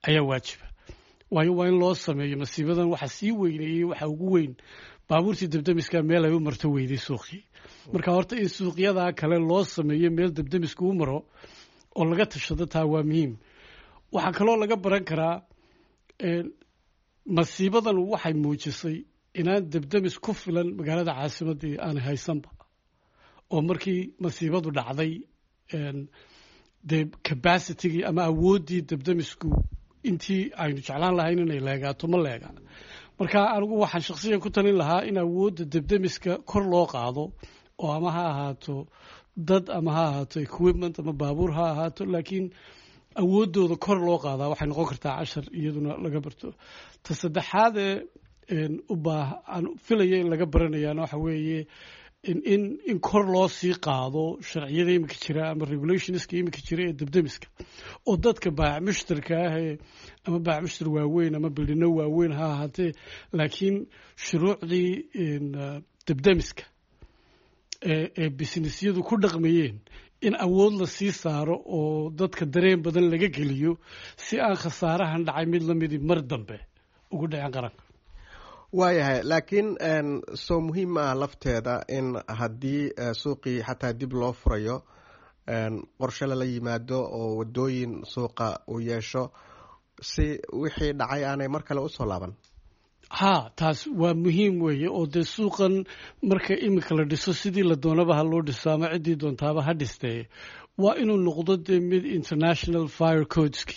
ayaa waajiba waayo waa in loo sameeyo masiibadan waxa sii weyneeyey waxa ugu weyn baabuurtii dabdamiska meel ay u marto weyday suuqii marka horta in suuqyadaa kale loo sameeyo meel dabdamisku u maro oo laga tashado taa waa muhiim waxaa kaloo laga baran karaa masiibadan waxay muujisay inaan dabdamis ku filan magaalada caasimadii aan haysanba oo markii masiibadu dhacday dee capacitigii ama awooddii dabdamisku intii aynu jeclaan lahayn inay leegaato ma leega marka anigu waxaan shaksiyan ku talin lahaa in awoodda dabdamiska kor loo qaado oo ama ha ahaato dad ama ha ahaato equipment ama baabuur ha ahaato laakiin awooddooda kor loo qaadaa waxay noqon kartaa cashar iyaduna laga barto ta saddexaadee u baah aan filaya in laga baranayaana waxa weeye in in kor loo sii qaado sharciyada iminka jira ama regulationska iminka jira ee dabdamiska oo dadka baac mushtarka ah ama baac mushtar waaweyn ama bildhino waaweyn ha ahaatee laakiin shuruucdii dabdamiska ee businessyadu ku dhaqmayeen in awood la sii saaro oo dadka dareen badan laga geliyo si aan khasaarahan dhacay mid lamidi mar dambe ugu dhaceen qaranka waayahay laakiin soo muhiim ah lafteeda in haddii suuqii xataa dib loo furayo qorshe lala yimaado oo wadooyin suuqa uu yeesho si wixii dhacay aanay mar kale usoo laaban ha taas waa muhiim weeye oo dee suuqan marka iminka la dhiso sidii la doonaba ha loo dhiso ama ciddii doontaaba ha dhistee waa inuu noqdo dee mid international fire codeski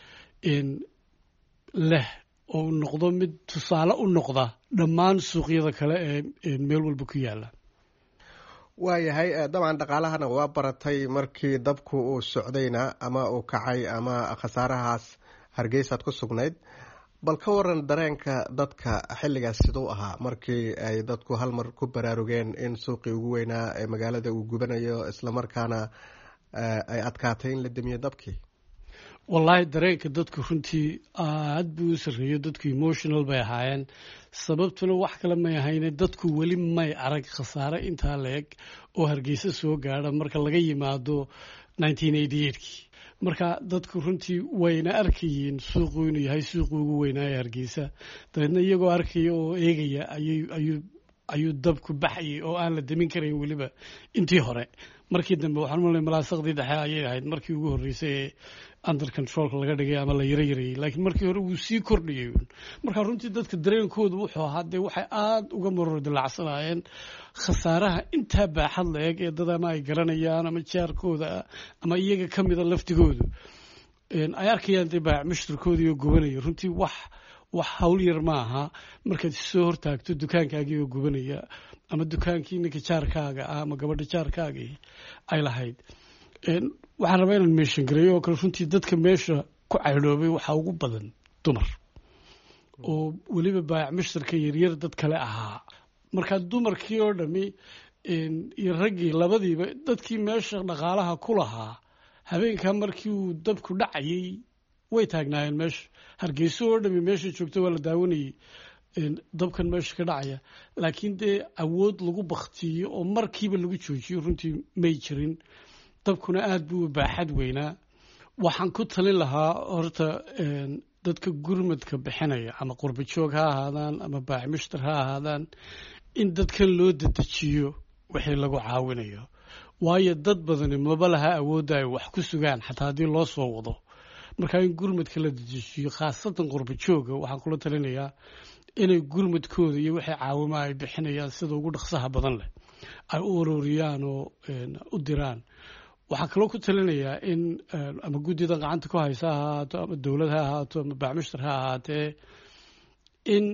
leh oo noqdo mid tusaale u noqda dhammaan suuqyada kale ee meel walba ku yaala waayahay dabcan dhaqaalahana waa baratay markii dabku uu socdayna ama uu kacay ama khasaarahaas hargeysaad ku sugnayd bal ka waran dareenka dadka xilligaas siduu ahaa markii ay dadku hal mar ku baraarugeen in suuqii ugu weynaa ee magaalada uu gubanayo islamarkaana ay adkaatay in la damiyo dabkii wallaahi dareenka dadku runtii aad buu u sarreeyo dadku emotional bay ahaayeen sababtuna wax kale may ahayne dadku weli may arag khasaare intaa la-eg oo hargeysa soo gaadha marka laga yimaado nineteen eighty eightkii marka dadku runtii wayna arkayeen suuqu inuu yahay suuqii ugu weynaa ee hargeysa dabeedna iyagoo arkaya oo eegaya ayuu ayuu dabku baxayay oo aan la damin karayn weliba intii hore markii dambe waxaan u malay malaasaqdii dhexe ayay ahayd markii ugu horreysay ee under controlka laga dhigay ama la yaro yarayey laakiin markii hore wuu sii kordhiyey marka runtii dadka dareenkoodu wuxuu ahaa dee waxay aada uga maror dilacsanaayeen khasaaraha intaa baaxad la eg ee dad ama ay garanayaan ama jaarkooda ama iyaga ka mida laftigoodu ay arkayaan dee baac mushtarkoodii oo gubanaya runtii wax wax hawl yar ma aha markaad soo hortaagto dukaankaagii oo gubanaya ama dukaankii ninka jaarkaaga ah ama gabadha jaarkaagii ay lahayd waxaan rabaa inaan meeshan gareeyo oo kale runtii dadka meesha ku caydhoobay waxaa ugu badan dumar oo weliba baayac mushtarka yaryar dad kale ahaa marka dumarkii oo dhami iyo raggii labadiiba dadkii meesha dhaqaalaha ku lahaa habeenkaa markii uu dabku dhacayay way taagnaayeen meesha hargeyso oo dhami meesha joogta waa la daawanayay dabkan meesha ka dhacaya laakiin dee awood lagu baktiyo oo markiiba lagu joojiyo runtii may jirin dabkuna aada buu baaxad weynaa waxaan ku talin lahaa horta dadka gurmadka bixinaya ama qurba joog ha ahaadaan ama baac mushtar ha ahaadaan in dadkan loo dedejiyo wixii lagu caawinayo waayo dad badani maba laha awoodda ay wax ku sugaan xataa haddii loo soo wado markaa in gurmadka la dedejiyo khaasatan qurba jooga waxaan kula talinayaa inay gurmadkooda iyo wixii caawima ay bixinayaan sida ugu dhaqsaha badan leh ay u ururiyaan oo u diraan waxaa kaloo ku talinayaa in ama guddidan gacanta ku haysa ha ahaato ama dowlad ha ahaato ama bacmushtar ha ahaatee in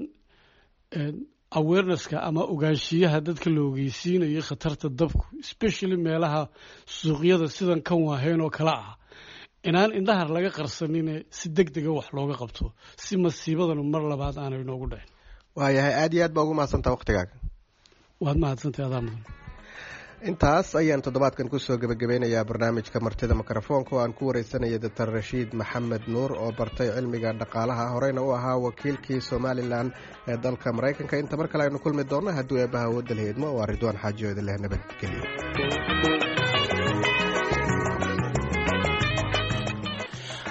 awarenesska ama ogaanshiyaha dadka la ogeysiinayo khatarta dabku especially meelaha suuqyada sidan kan waaheen oo kale ah inaan indhahar laga qarsanine si deg dega wax looga qabto si masiibadanu mar labaad aanay noogu dhicin waayahay aada iyo aad baa ugu mahadsantaha waktigaaga waad mahadsantahay adaa mudan intaas ayaan toddobaadkan kusoo gebagabeynayaa barnaamijka martida mikrofoonka oo aan ku wareysanaya doctor rashiid maxamed nuur oo bartay cilmiga dhaqaalaha horeyna u ahaa wakiilkii somalilan ee dalka maraykanka inta mar kale aynu kulmi doonno hadduu eebbaha awoodda la heedmo waa ridwaan xaajiooda leh nabadgelyo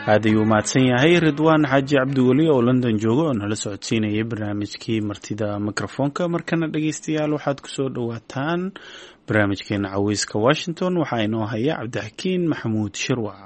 aad ayuu mahadsan yahay ridwaan xaaji cabdiweli oo london jooga oo nala socodsiinayay barnaamijkii martida mikrofoonka. markana dhegeystayaal waxaad kusoo dhawaataan barnaamijkeena caweyska washington. waxaa inoo haya cabdixakiin maxamuud shirwac.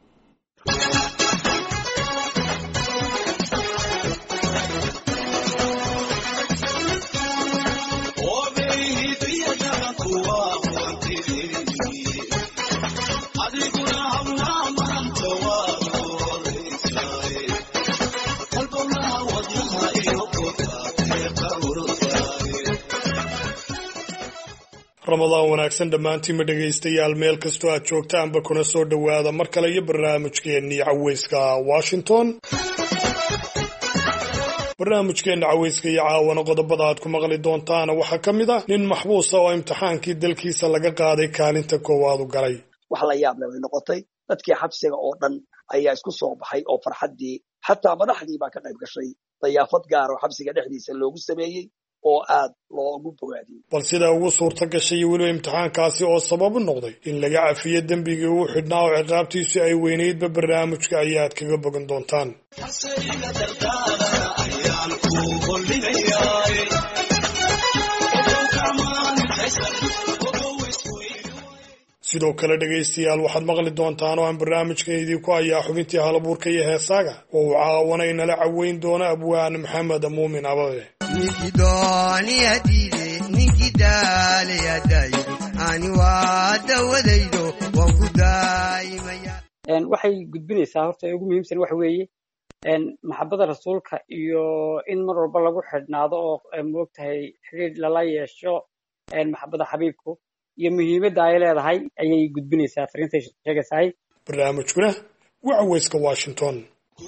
ramadaan wanaagsan dhammaantiinma dhegaystayaal meel kastoo aad joogtaanba kuna soo dhowaada mar kale iyo barnaamijkeennii caweyska washington. barnaamijkeenna caweyska iyo caawana qodobada aad ku maqli doontaana waxaa ka mid ah nin maxbuusa oo imtixaankii dalkiisa laga qaaday kaalinta koowaad u galay. wax la yaab leh bay noqotay. dadkii xabsiga oo dhan ayaa isku soo baxay oo farxaddii xataa madaxdii baa ka qayb gashay dayaafad gaar oo xabsiga dhexdiisa loogu sameeyey oo aad loogu bogaadiyey. bal sidaa ugu suurta gashay weliba imtixaankaasi oo sabab u noqday in laga cafiyo dembigii uu xidhnaa oo ciqaabtiisu ay weynaydba barnaamijka ayaad kaga bogan doontaan. sidoo kale dhegaystayaal waxaad maqli doontaan oo aan barnaamijkan idinku hayaa xubintii halabuurka iyo heesaaga oo uu caawana inala caweyn doono abwaan maxamed muumin ababe. waxay gudbinaysaa horta ugu muhiimsan waxa weeye maxabada rasuulka iyo in mar walba lagu xidhnaado oo moogtahay xiriir lala yeesho maxabada xabiibku iyo muhiimadda ay leedahay ayay gudbinaysaa fariintay sheegaysahay. barnaamijkuna waa caweyska washington.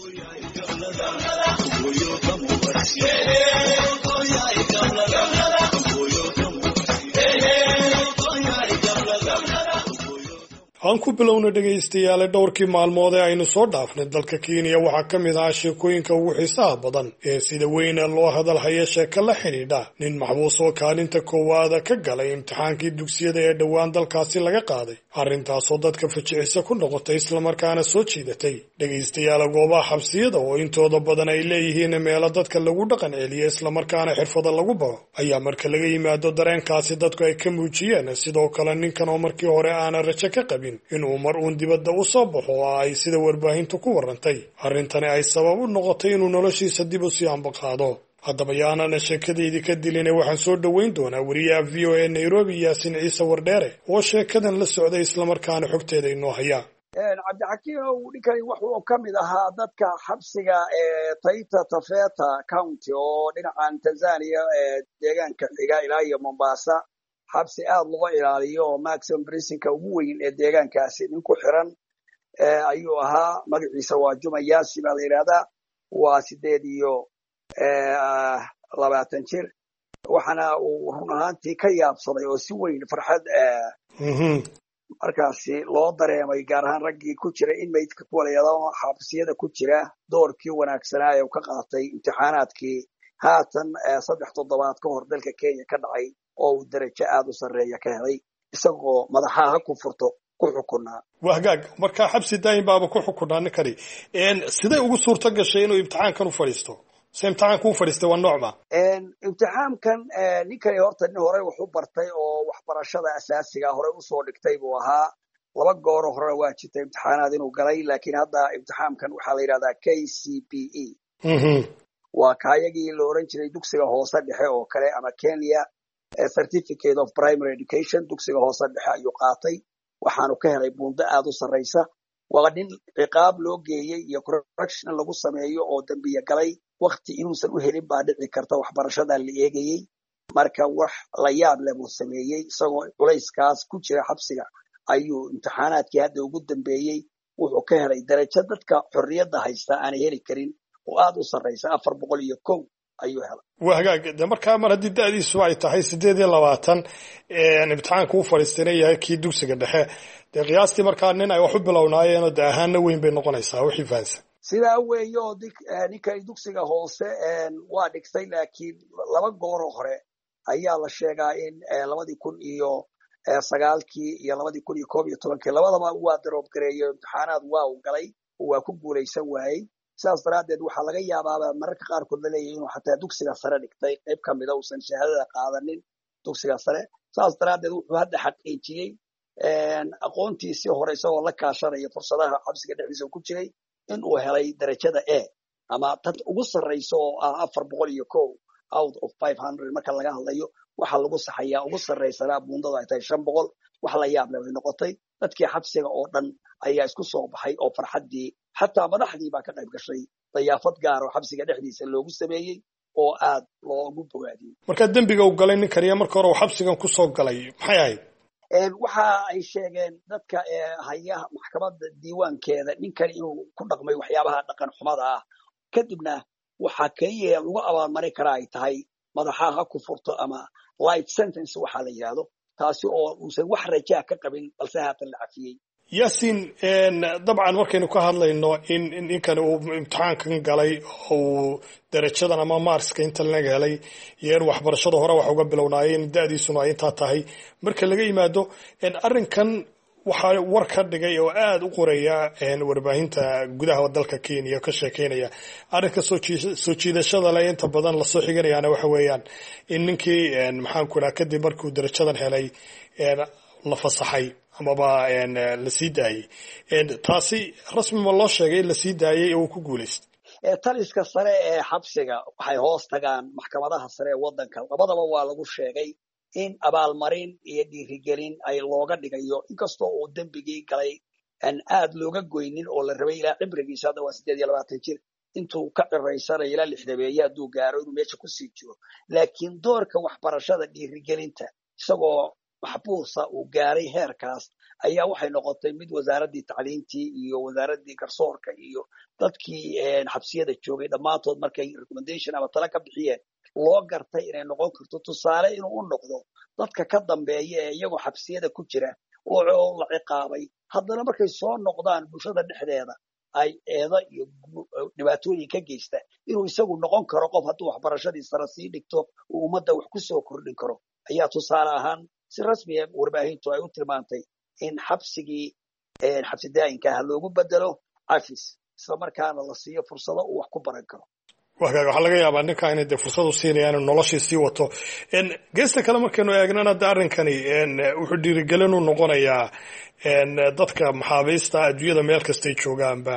aan ku bilowna dhegaystayaale dhowrkii maalmood ee aynu soo dhaafnay dalka Kenya waxaa ka mid ah sheekooyinka ugu xiisaha badan ee sida weyn loo hadal haya sheeko la xidhiidha nin maxbuus oo kaalinta koowaad ka galay imtixaankii dugsiyada ee dhowaan dalkaasi laga qaaday. arrintaasoo dadka fajicisa ku noqotay islamarkaana soo jiidatay dhegaystayaal goobaha xabsiyada oo intooda badan ay leeyihiin meelo dadka lagu dhaqan celiyo islamarkaana xirfado lagu baro ayaa marka laga yimaado dareenkaasi dadku ay ka muujiyeen. sidoo kale ninkan oo markii hore aana rajo ka qabin inuu mar uun dibadda u soo baxo oo ay sida warbaahintu ku warantay arrintani ay sabab u noqotay inuu noloshiisa dib u sii ambaqaado. haddaba yaanana sheekadeydii ka dilina waxaan soo dhoweyn doonaa wariyaha v o a nairobi yaasin ciise wardheere oo sheekadan la socday islamarkaana xogteeda inoo haya. cabdixakiin ow ninkani wuxuu ka mid ahaa dadka xabsiga ee Taita Taveta County oo dhinacan Tanzania ee deegaanka xiga ilaa iyo Mombasa. xabsi aad loo ilaaliyo oo maximum prisonka ugu weyn ee deegaankaasi nin ku xiran ayuu ahaa. magaciisa waa Juma Yaasi baa la yidhahdaa. waa sideed iyo labaatan jir. waxaana uu run ahaantii ka yaabsaday oo si weyn farxad markaasi loo dareemay gaar ahaan raggii ku jira inmaydka kuwalayado xabsiyada ku jira doorkii wanaagsanaa ee uu ka qaatay imtixaanaadkii haatan saddex toddobaad ka hor dalka Kenya ka dhacay oo uu darajo aad u sarreeya ka helay isagoo madaxaha ku furto ku xukunaa. wahgaag markaa xabsi daayin baaba ku xukunaa ninkani siday ugu suurto gashay inuu imtixaankan u fadhiisto? se imtixaanka u fadhiistay waa noocba? imtixaankan ninkani horta nin horey wax u bartay oo waxbarashada asaasiga horey usoo dhigtay buu ahaa. laba gooro hore waa jirtay imtixaanaad inuu galay laakiin hadda imtixaankan waxaa la yidhahdaa K C P E. waa kaayagii la oran jiray dugsiga hoose dhexe oo kale ama Kenya certificate of primary education. dugsiga hoose dhexe ayuu qaatay waxaanu ka helay buundo aad u sarreysa. waa nin ciqaab loo geeyey iyo correction lagu sameeyo oo dambiye galay waqti inuusan u helin baa dhici karta waxbarashada la eegayey. marka wax la yaab leh buu sameeyey isagoo culayskaas ku jira xabsiga ayuu imtixaanaadkii hadda ugu dambeeyey wuxuu ka helay darajo dadka xorriyadda haysta aanay heli karin oo aad u sarreysa afar boqol iyo kow ayuu helay. waa hagaag de markaa mar haddii da'diisu ay tahay sideed iyo labaatan imtixaanka u fadhiistayna yahay kii dugsiga dhexe dee qiyaastii markaa nin ay wax u bilownaayeenoo de ahaana weyn bay noqonaysaa wixii fahansan. sidaa weeye oo ninkani dugsiga hoose waa dhigtay laakiin laba gooro hore ayaa la sheegaa in labadii kun iyo sagaalkii iyo labadii kun iyo koob iyo tobankii labadaba waa daroob gareeyo imtixaanaad waa u galay waa ku guulaysan waayey sidaas daraaddeed waxaa laga yaabaaba mararka qaarkood la leeyahay inuu xataa dugsiga sare dhigtay qayb ka mida uusan shahaadada qaadanin dugsiga sare saas daraaddeed wuxuu hadda xaqiijiyey aqoontiisii hore isagoo la kaashanaya fursadaha xabsiga dhexdiisa ku jiray in uu helay darajada a ama tad ugu sarrayso oo ah afar boqol iyo kow out of five hundred marka laga hadlayo waxaa lagu saxayaa ugu sarraysanaa buundada ay tahay shan boqol wax la yaab leh bay noqotay dadkii xabsiga oo dhan ayaa isku soo baxay oo farxaddii xataa madaxdii baa ka qayb gashay dayaafad gaar oo xabsiga dhexdiisa loogu sameeyey oo aad loogu bogaadiyey markaa dembiga uu galay nin kaniya marka hore uu xabsigan ku soo galay maxay ahayd waxa ay sheegeen dadka haya maxkamadda diiwaankeeda ninkan inuu ku dhaqmay waxyaabaha dhaqan xumada ah kadibna waxaa keliya lagu abaalmarin karaa ay tahay madaxa ha ku furto ama life sentence waxaa la yidhaahdo taasi oo uusan wax rajaa ka qabin balse haatan la cafiyey yaasiin dabcan markaynu ka hadlayno in ninkan uu imtixaankan galay uu darajadan ama marska inta laga helay iyo in waxbarashada hore wax uga bilownaayeen da'diisuna ay intaa tahay marka laga yimaado arrinkan waxaa war ka dhigay oo aad u qoraya warbaahinta gudaha dalka Kenya ka sheekeynaya arrinka soo jiidashada leh inta badan la soo xiganayana waxa weeyaan in ninkii maxaan ku raakay kadib markuu darajadan helay la fasaxay amaba la sii daayay taasi rasmi ma loo sheegay la sii daayay oo ku guuleystay taliska sare ee xabsiga waxay hoos tagaan maxkamadaha sare ee waddanka labadaba waa lagu sheegay in abaalmarin iyo dhiirigelin ay looga dhigayo inkastoo uu dembigii galay aan aad looga goynin oo la rabay ilaa cibrigiisa hadda waa siddeed iyo labaatan jir intuu ka ciraysanayo ilaa lixdameeye hadduu gaaro inuu meesha ku sii jiro laakiin doorka waxbarashada dhiirigelinta isagoo maxbuusa uu gaaray heerkaas ayaa waxay noqotay mid wasaaraddii tacliintii iyo wasaaraddii garsoorka iyo dadkii xabsiyada joogay dhammaantood markay recommendation ama tala ka bixiyeen loo gartay inay noqon karto tusaale inuu u noqdo dadka ka dambeeya ee iyagoo xabsiyada ku jira oo la ciqaabay haddana markay soo noqdaan bulshada dhexdeeda ay eedo iyo dhibaatooyin ka geysta inuu isagu noqon karo qof hadduu waxbarashadii sare sii dhigto uu ummadda wax ku soo kordhin karo ayaa tusaale ahaan si rasmiya warbaahintu ay u tilmaantay in xabsigii xabsi daayinka ah loogu bedelo cafis isla markaana la siiyo fursado uu wax ku baran karo waxaa laga yaabaa ninka inay dee fursadu siinayaan noloshii sii wato geesta kale markaynu eegnana de arrinkani wuxuu dhiirigelin u noqonayaa dadka maxaabiista adduunyada meel kastay joogaanba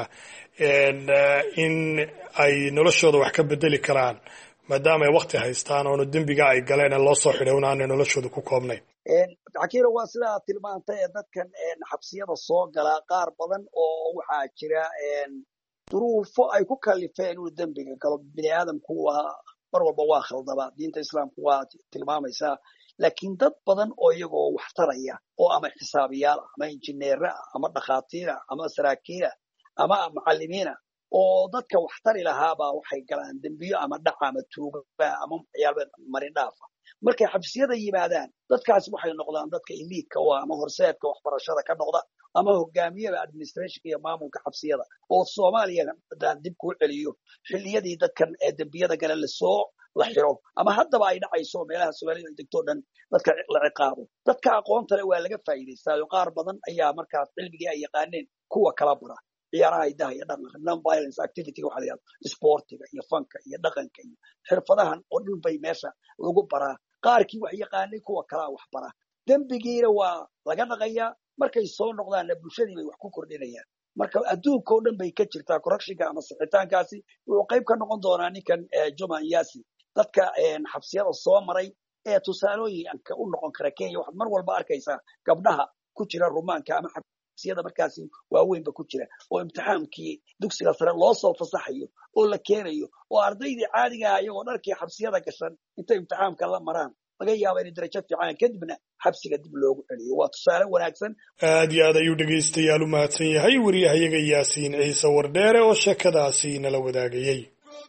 in ay noloshooda wax ka bedeli karaan maadaama ay wakti haystaan oona dembiga ay galeen ee loo soo xidhay una aanay noloshooda ku koobnayn xakiiro waa sidaa tilmaantay ee dadkan xabsiyada soo gala qaar badan oo waxaa jira duruufo ay ku kalifeen inuu dembiga galo bini aadamku waa mar walba waa khaldaba diinta islaamku waa tilmaamaysaa laakiin dad badan oo iyagoo wax taraya oo ama xisaabiyaal ama injineera ama dhakhaatiira ama saraakiila ama macallimiina oo dadka wax tari lahaabaa waxay galaan dembiyo ama dhaca ama tuuga ama waxyaaba marin dhaafa markay xabsiyada yimaadaan dadkaasi waxay noqdaan dadka iliidka oo ama horseedka waxbarashada ka noqda ama hogaamiyada administrationka iyo maamulka xabsiyada oo Soomaaliya dib ku celiyo xilliyadii dadkan ee dembiyada gala la soo la xiro ama haddaba ay dhacayso meelaha Soomaaliya ay degto dhan dadka la ciqaabo dadka aqoonta leh waa laga faa'iideystaa qaar badan ayaa markaas cilmigii ay yaqaaneen kuwa kala bara ciyaaraha idaha iyo dhaqanka non violence activity waxa la yiraahdo sportiga iyo fanka iyo dhaqanka iyo xirfadahan oo dhan bay meesha lagu baraa qaarkii wax yaqaanay kuwa kala wax bara dembigiina waa laga dhaqayaa markay soo noqdaan bulshadii bay wax ku kordhinayaan marka adduunka oo dhan bay ka jirtaa corruptionka ama sixitaankaasi wuxuu qayb ka noqon doonaa ninkan Juma Yasi dadka xabsiyada soo maray ee tusaalooyinka u noqon kara Kenya waxaad mar walba arkaysaa gabdhaha ku jira rumaanka ama xabsiyada markaasi waaweynba ku jira oo imtixaankii dugsiga sare loo soo fasaxayo oo la keenayo oo ardaydii caadiga ah iyagoo dharkii xabsiyada gashan inta imtixaanka la maraan laga yaabo in darajo fiican kadibna xabsiga dib loogu celiyo waa tusaale wanaagsan aad iyo aad ayuu dhegaystayaal u mahadsan yahay wariyahayaga Yaasiin Ciise Wardheere oo sheekadaasi nala wadaagayay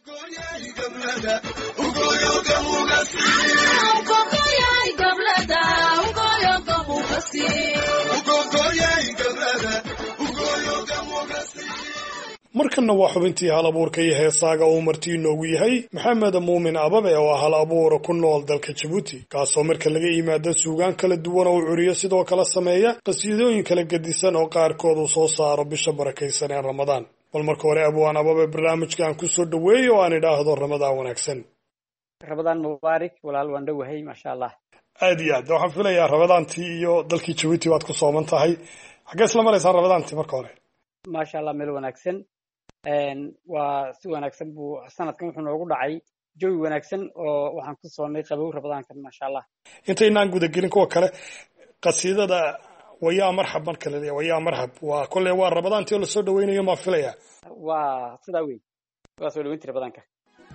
markana waa xubintii hal abuurka iyo heesaaga uu martii inoogu yahay maxamed muumin ababe oo ah hal abuura ku nool dalka Djibouti kaasoo marka laga yimaado suugaan kala duwan oo curiyo sidoo kale sameeya qasiidooyin kala gedisan oo qaarkood uu soo saaro bisha barakaysan ee Ramadaan bal marka hore abwaan ababe barnaamijkan ku soo dhaweeyo oo aan idhaahdo ramadaan wanaagsan. ramadaan mubaarak walaal waan dhowahay maasha allah. aad iyo aad waxaan filayaa ramadaantii iyo dalkii Jabuuti waad ku sooman tahay. xagee isla maraysaa ramadaantii marka hore? maasha allah meel wanaagsan waa si wanaagsan buu sanadkan wuxuu noogu dhacay jawi wanaagsan oo waxaan ku soonnay qabow ramadaankan maasha allah. intaynaan guda gelin kuwa kale qasiidada wayaa marxab marka la leeyahay wayaa marxab waa kolle waa ramadaantii oo la soo dhaweynayo ma filaya. waa sidaa weyn waa soo dhaweyntii ramadaanka.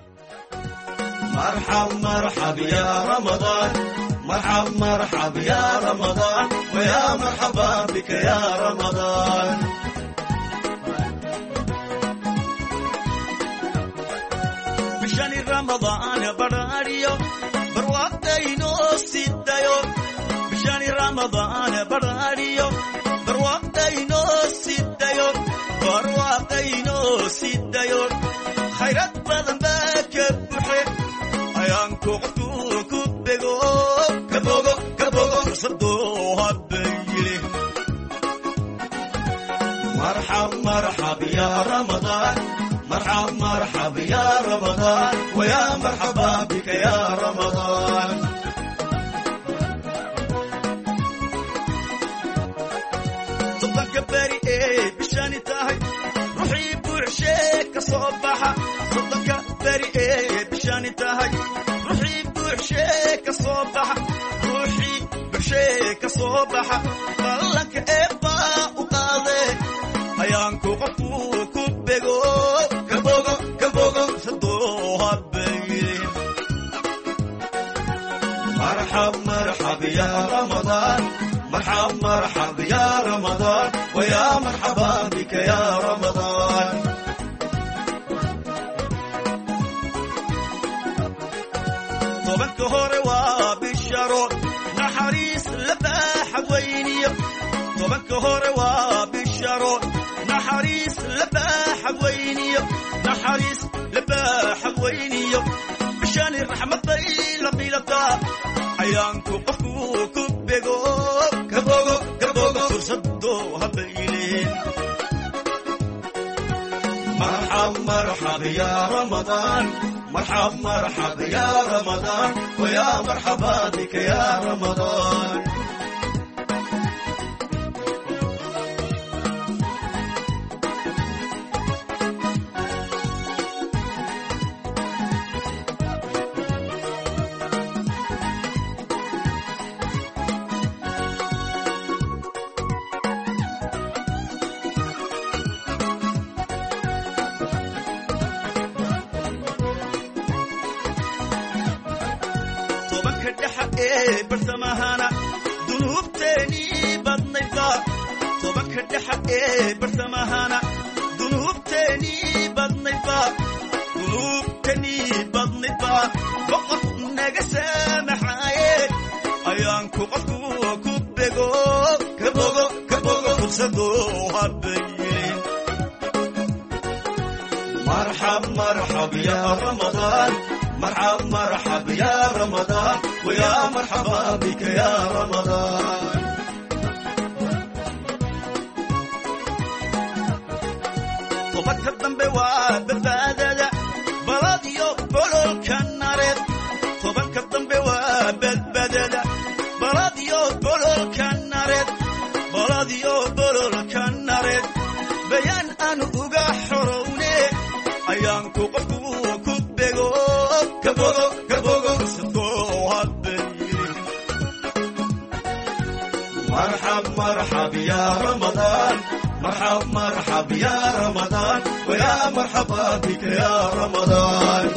مرحب مرحب يا رمضان مرحب مرحب يا رمضان ويا مرحبا بك يا رمضان بشان رمضان براريو بروقتينو سيدايو بشان رمضان براريو بروقتينو سيدايو بروقتينو سيدايو خيرات بدن باكبحي ayaanku qofku ku bego kabogo kabogo sadooha bayli marhab marhab ya ramadan marhab marhab ya ramadan wa ya marhaba bika ya ramadan صدق بري ايه بشاني تاهي روحي بوعشيك صباحا صدق بري ايه بشاني تاهي روحي بوعشيك صباحا روحي بوعشيك صباحا قالك ايبا وقاضي ايانكو قفو كبيغو كبوغو كبوغو صدوها بيلي مرحب مرحب يا رمضان مرحب مرحب يا رمضان ويا مرحبا بك يا رمضان طبك هوري وبالشرو نحريس لباح ويني طبك هوري وبالشرو نحريس لباح ويني نحريس لباح ويني بشان الرحمة طيلة طيلة ayaanku qofku ku bego kabogo kabogo fursadooha bayleen marhab marhab ya ramadan marhab marhab ya ramadan wa ya marhaba bika ya ramadan برتمهانا ذنوب تاني بدنيفا صبك دحق ايه برتمهانا ذنوب تاني بدنيفا ذنوب تاني بدنيفا وقف نجسة محايا ايانكو قفكو كبيغو كبوغو كبوغو فرصدوها بيين مرحب مرحب يا رمضان مرحب مرحب يا رمضان ويا مرحبا بك يا رمضان طبك الذنب وبالبادة بلاديو بلول كنارد طبك الذنب وبالبادة بلاديو بلول كنارد بلاديو بلول كنارد بيان أن أوغا حروني أيانكو قفو كبيغو كبوغو كبوغو صدوها بيلي مرحب مرحب يا رمضان مرحب مرحب يا رمضان ويا مرحبا بك يا رمضان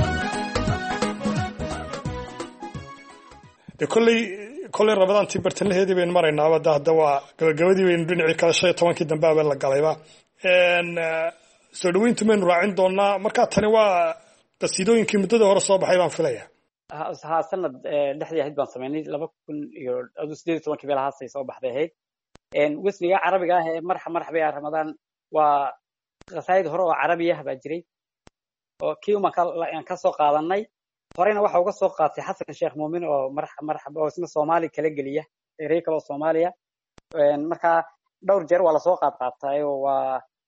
كل كل رمضان تبرتن هذه بين مرينا وده دواء جودي بين دنيا كذا شيء طبعا كده باب الله قليبا إن سودوين تمن راعين دونا مركات تنوى تسيدوينكii muddada hore soo baxay baan filaya ha sanad dhexdii ahayd baan sameynay laba kun iyo sideed iyo toban bilahaas ay soo baxday ahayd een wasniga carabiga ah ee marxab marxab ya ramadaan waa qasaayid hore oo carabi ah baa jiray oo kii uma aan ka soo qaadanay horeyna waxa uu ka soo qaatay xasan sheekh muumin oo marxab marxab oo isna Soomaali kala galiya erey kale oo Soomaaliya een marka dhowr jeer waa la soo qaad qaatay oo waa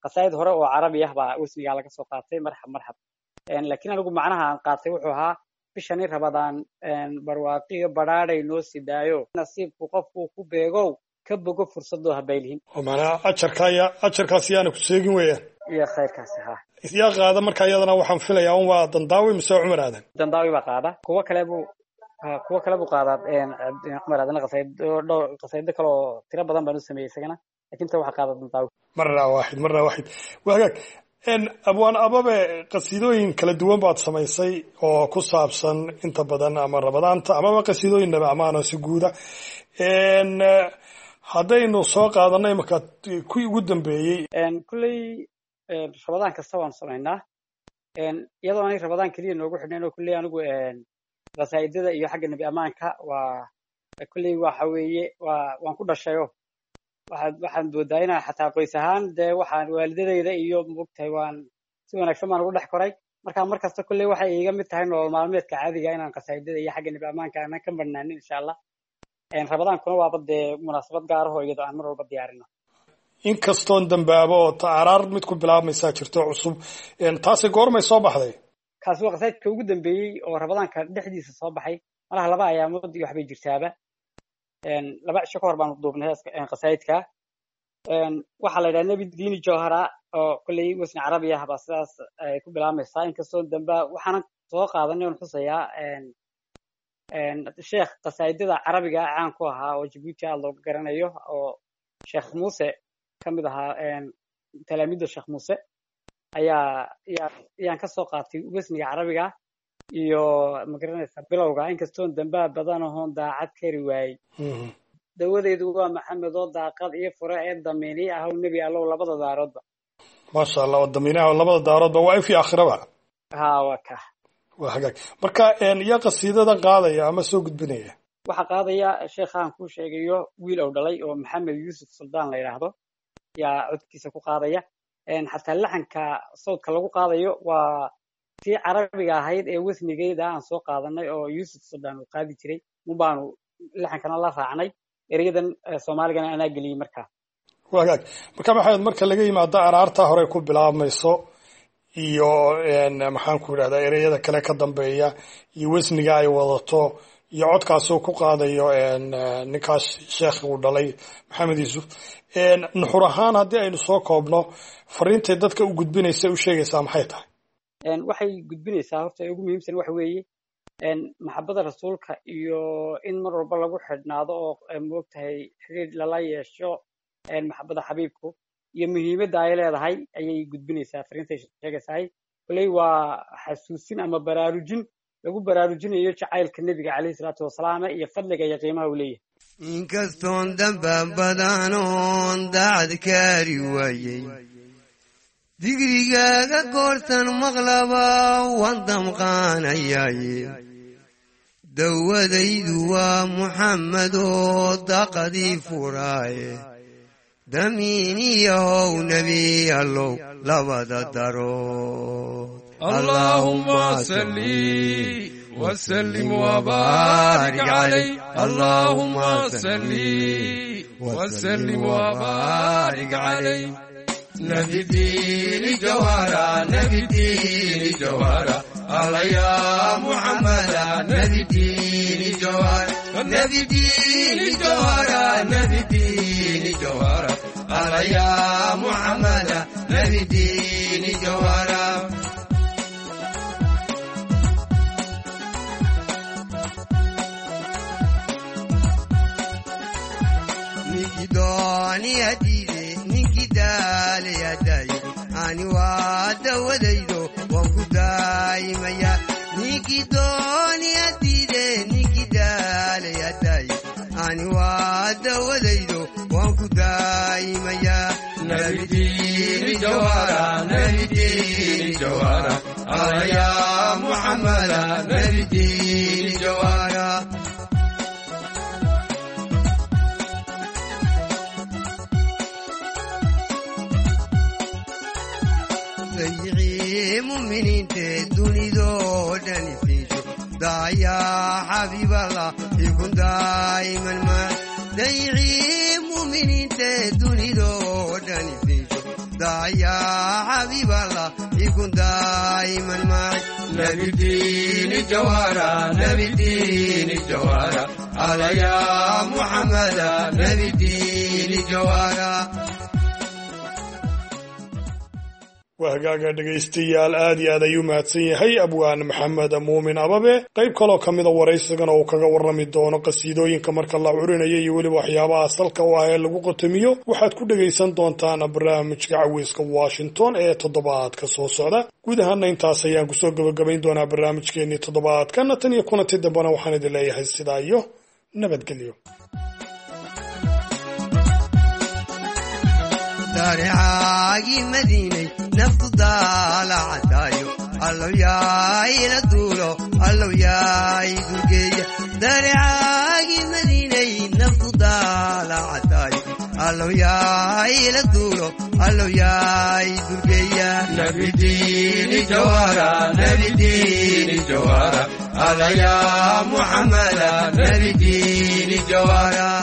qasaa'id hore oo carabi ah baa wasnigaa laga soo qaatay marxab marxab laakiin anigu macnaha aan qaatay wuxuu ahaa bishani rabadaan barwaaqiyo badhaadhay noo sidaayo nasiibku qofku ku beegow ka bogo fursadoo habaylhin oo macnaha ajarka ya ajarkaas yaana ku seegin weeyaan iyo khayrkaasi ha yaa qaada marka iyadana waxaan filayaa un waa dandaawi mise cumar aadan dandaawi baa qaada kuwa kale buu kuwa kale buu qaadaa cumar aadan qasaydo dhowr qasaydo kale oo tiro badan baan u sameeyey isagana laakiin ta waxa qaada dandaawi marna waaxid marna waaxid wagaag en abwaan ababe qasiidooyin kala duwan baad samaysay oo ku saabsan inta badan ama rabadaanta amaba qasiidooyin nabi amaano si guuda en haddaynu soo qaadanay marka kuwii ugu dambeeyey kulley rabadaan kasta waan samaynaa iyadoo aanay rabadaan keliya noogu xidhnayn oo kulley anigu qasaa'idada iyo xagga nabi amaanka waa kulley waxa weeye waa waan ku dhashayo waxaad waxaan doodaa inaan xataa qoys ahaan dee waxaan waalidadayda iyo mogtahay waan si wanaagsan baan ugu dhex koray marka markasta kulley waxay iiga mid tahay nolol maalmeedka caadiga inaan qasaa'idada iyo xagga nabi amaanka aanan ka marnaanin insha allah rabadaankuna waaba dee munaasabad gaaraho iyadoo aan mar walba diyaarino inkastoon dambaabo oo araar mid ku bilaabmaysaa jirto cusub taasi goormay soo baxday kaasi waa qasaa'idka ugu dambeeyey oo rabadaanka dhexdiisa soo baxay malaha laba ayaamood iyo waxbay jirtaaba laba cisho ka hor baan duubnay qasaa'idka waxaa la yidhaha nebi diini jawhara oo kolley wasni carabi ah baa sidaas ay ku bilaabmaysaa inkastoo damba waxaanan soo qaadanay oon xusayaa sheekh qasaa'idada carabiga caan ku ahaa oo jabuuti aad looga garanayo oo sheekh muuse ka mid ahaa talaamiidda sheekh muuse ayaa ayaan ka soo qaatay wasniga carabiga iyo magaranaysa bilowga inkastoon dambaa badan ahoon daacad kari waayey dawadeydu waa maxamed oo daaqad iyo fure ee damiini ah oo nebi allow labada daaroodba maasha allah oo damiinaha labada daaroodba waa in fi aakhiraba ha waa ka waa hagaag marka yaa qasiidada qaadaya ama soo gudbinaya waxaa qaadaya sheekhaan kuu sheegayo wiil ou dhalay oo maxamed yuusuf suldaan la yidhaahdo yaa codkiisa ku qaadaya xataa laxanka sawdka lagu qaadayo waa tii carabiga ahayd ee wasnigeeda aan soo qaadanay oo yuusuf suldaan uu qaadi jiray mubaanu laxankana la raacnay erayadan soomaaligana anaa geliyey markaa wagaag marka maxamed marka laga yimaado araarta hore ku bilaabmayso iyo maxaan ku idhahdaa ereyada kale ka dambeeya iyo wasniga ay wadato iyo codkaasoo ku qaadayo ninkaas sheekh uu dhalay maxamed yuusuf nuxur ahaan haddii aynu soo koobno fariintay dadka u gudbinaysa u sheegaysaa maxay tahay waxay gudbinaysaa horta ugu muhiimsan waxa weeye maxabada rasuulka iyo in mar walba lagu xidhnaado oo moogtahay xiriir lala yeesho maxabada xabiibku iyo muhiimadda ay leedahay ayay gudbinaysaa fariintay sheegaysahay koley waa xasuusin ama baraarujin lagu baraarujinayo jacaylka nebiga calayhi salaatu wasalaam iyo fadliga iyo qiimaha uu leeyahay inkastoon damba badanoon daacad kaari waayey digrigaaga goortan maqlaba waan damqaanayaaye dawadaydu waa muxammed oo daaqadii furaaye damiiniyahow nebi allow labada darood allahumma salli wasallim wabaarik calayh allahumma salli wasallim wabaarik calayh نبي دين جوهرة نبي دين جوهرة الله يا محمد نبي دين جوهرة نبي دين جوهرة نبي دين جوهرة الله يا محمد نبي دين جوهرة نيجي دوني أديري ani waa dawadaydo waan ku daayimaya ninkii dooniya diide ninkii daalayadaay ani waa dawadaydo waan ku daayimaya nabidiini jawara nabidiini jawara alaya muxamada nabidiini jawara muminiinte dunidoo dhani fiisho daayaa xabiiballah ikun daa'iman maa dayicii muminiinte dunidoo dhani fiisho يا حبيب الله يكون دائما معي نبي الدين الجوارى نبي الدين الجوارى على يا محمد نبي الدين الجوارى waa hagaaga dhegaystayaal aad iyo aad ayuu mahadsan yahay abwaan maxamed muumin ababe qayb kaloo ka mida waraysigana uu kaga warrami doono qasiidooyinka marka la curinaya iyo weliba waxyaabaha salka u ah ee lagu qotomiyo waxaad ku dhegaysan doontaan barnaamijka caweyska washington ee toddobaadka soo socda guud ahaana intaas ayaan kusoo gabagabayn doonaa barnaamijkeenii toddobaadkan tan iyo kulanti dambena waxaan idin leeyahay sidaa iyo nabadgelyo دارعاقي مديني نفط دالة عدايو اللو ياي لدولو اللو ياي قرقية دارعاقي مديني نفط دالة عدايو اللو ياي لدولو اللو ياي قرقية نبي دين جوارى نبي دين جوارى على يا محمد نبي دين جوارى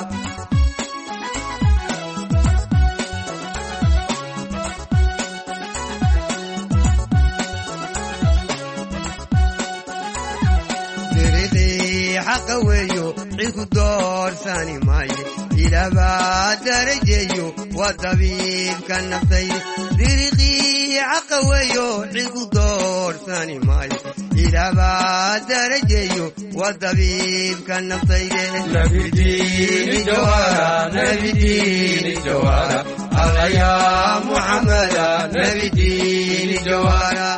حق ويو عيكو دور ثاني ماي إلى بعد درجيو والطبيب كان نفسي بريقي حق ويو عيكو دور ثاني ماي إلى بعد درجيو والطبيب كان نفسي نبي دين جوارى نبي دين جوارى على يا محمد نبي دين جوارى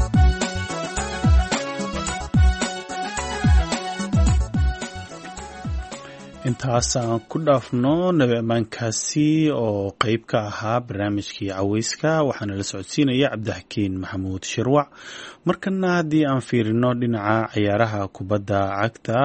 intaas aan ku dhaafno nabi ammaankaasi oo qeyb ka ahaa barnaamijkii caweyska waxaana la socodsiinaya cabdixakiin maxamuud shirwac markana haddii aan fiirino dhinaca ciyaaraha kubadda cagta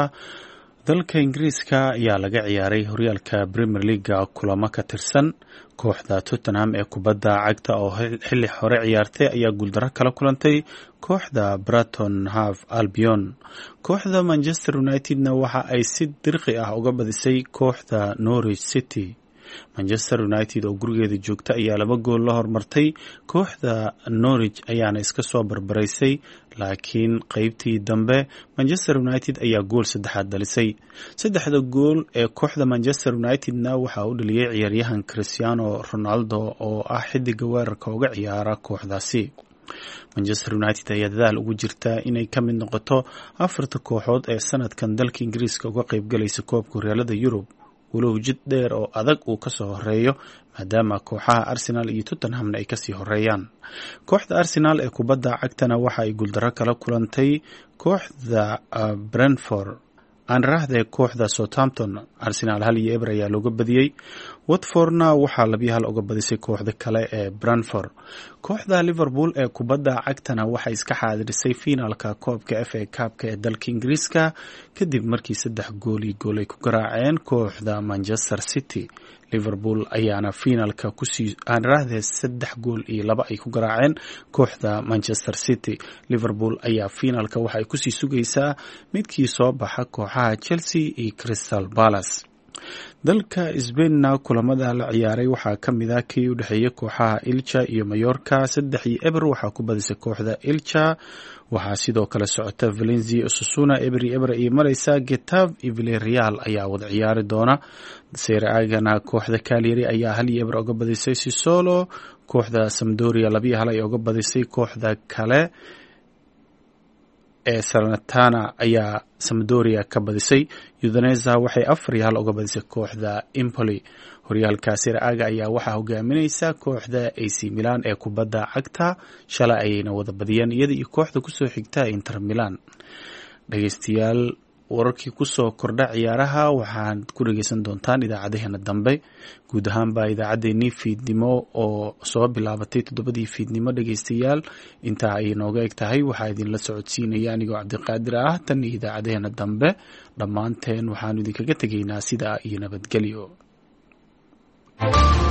dalka ingiriiska ayaa laga ciyaaray horyaalka premier leaga kulamo ka tirsan kooxda tottenham ee kubadda cagta oo xilli hore ciyaartay ayaa guuldaro kala kulantay kooxda Brighton Hove Albion. Kooxda Manchester United-na waxa ay si dirqi ah uga badisay kooxda Norwich City. Manchester United oo gurigeeda joogta ayaa laba gool la hormartay, kooxda Norwich ayaana iska soo barbaraysay, laakiin qaybtii dambe Manchester United ayaa gool saddexaad dhalisay. Saddexda gool ee kooxda Manchester United-na waxa uu dhaliyay ciyaaryahan Cristiano Ronaldo oo ah xidiga weerarka uga ciyaara kooxdaasi. Manchester United ayaa dadaal ugu jirta inay ka mid noqoto afarta kooxood ee sanadkan dalka Ingiriiska uga qayb galaysa koobka horyaalada Yurub, walow jid dheer oo adag uu ka soo horeeyo maadaama kooxaha Arsenal iyo Tottenhamna ay kasii horeeyaan. Kooxda Arsenal ee kubadda cagtana waxa ay guuldaro kala kulantay kooxda uh, Brentford. aan raahday kooxda Southampton. Arsenal hal iyo eber ayaa looga badiyay. Watfordna waxaa labiyo hal uga badisay kooxda kale ee Brentford. Kooxda Liverpool ee kubadda cagtana waxay iska xaadirisay finaalka koobka F A Cup-ka ee dalka Ingiriiska kadib markii saddex gool iyo gool ay ku garaaceen kooxda Manchester City. Liverpool ayaana finaalka kusii aan raahday saddex gool iyo laba ay ku garaaceen kooxda Manchester City. Liverpool ayaa finaalka waxa ay kusii sugaysaa midkii soo baxa kooxaha Chelsea iyo Crystal Palace. dalka Spain-na kulamada la ciyaaray waxaa ka mid ah kii u dhexeeyay kooxaha Elche iyo Mallorca. saddex iyo eber waxaa ku badisay kooxda Elche. waxaa sidoo kale socota Valencia Osasuna eber iyo eber iyo maraysa. Getafe iyo Villarreal ayaa wada ciyaari doona. Serie A-gana kooxda Cagliari ayaa hal iyo eber uga badisay Sassuolo. kooxda Sampdoria laba iyo hal ay uga badisay kooxda kale ee Salernitana ayaa Sampdoria ka badisay. Udinese waxay afar iyo hal uga badisay kooxda Empoli. horyaalka Serie A-ga ayaa waxaa hogaaminaysa kooxda A C Milan ee kubadda cagta. shalay ayayna wada badiyeen iyada iyo kooxda kusoo xigta Inter Milan. dhageystayaal wararkii kusoo kordha ciyaaraha waxaad ku dhageysan doontaan idaacadeena dambe. guud ahaan baa idaacadeennii fiidnimo oo soo bilaabatay toddobadii fiidnimo dhageystayaal intaa ay nooga eg tahay waxaa idinla socodsiinaya anigoo cabdiqaadir ah. tan iyo idaacadeena dambe dhammaanteen waxaanu idinkaga tegaynaa sidaa iyo nabadgelyo.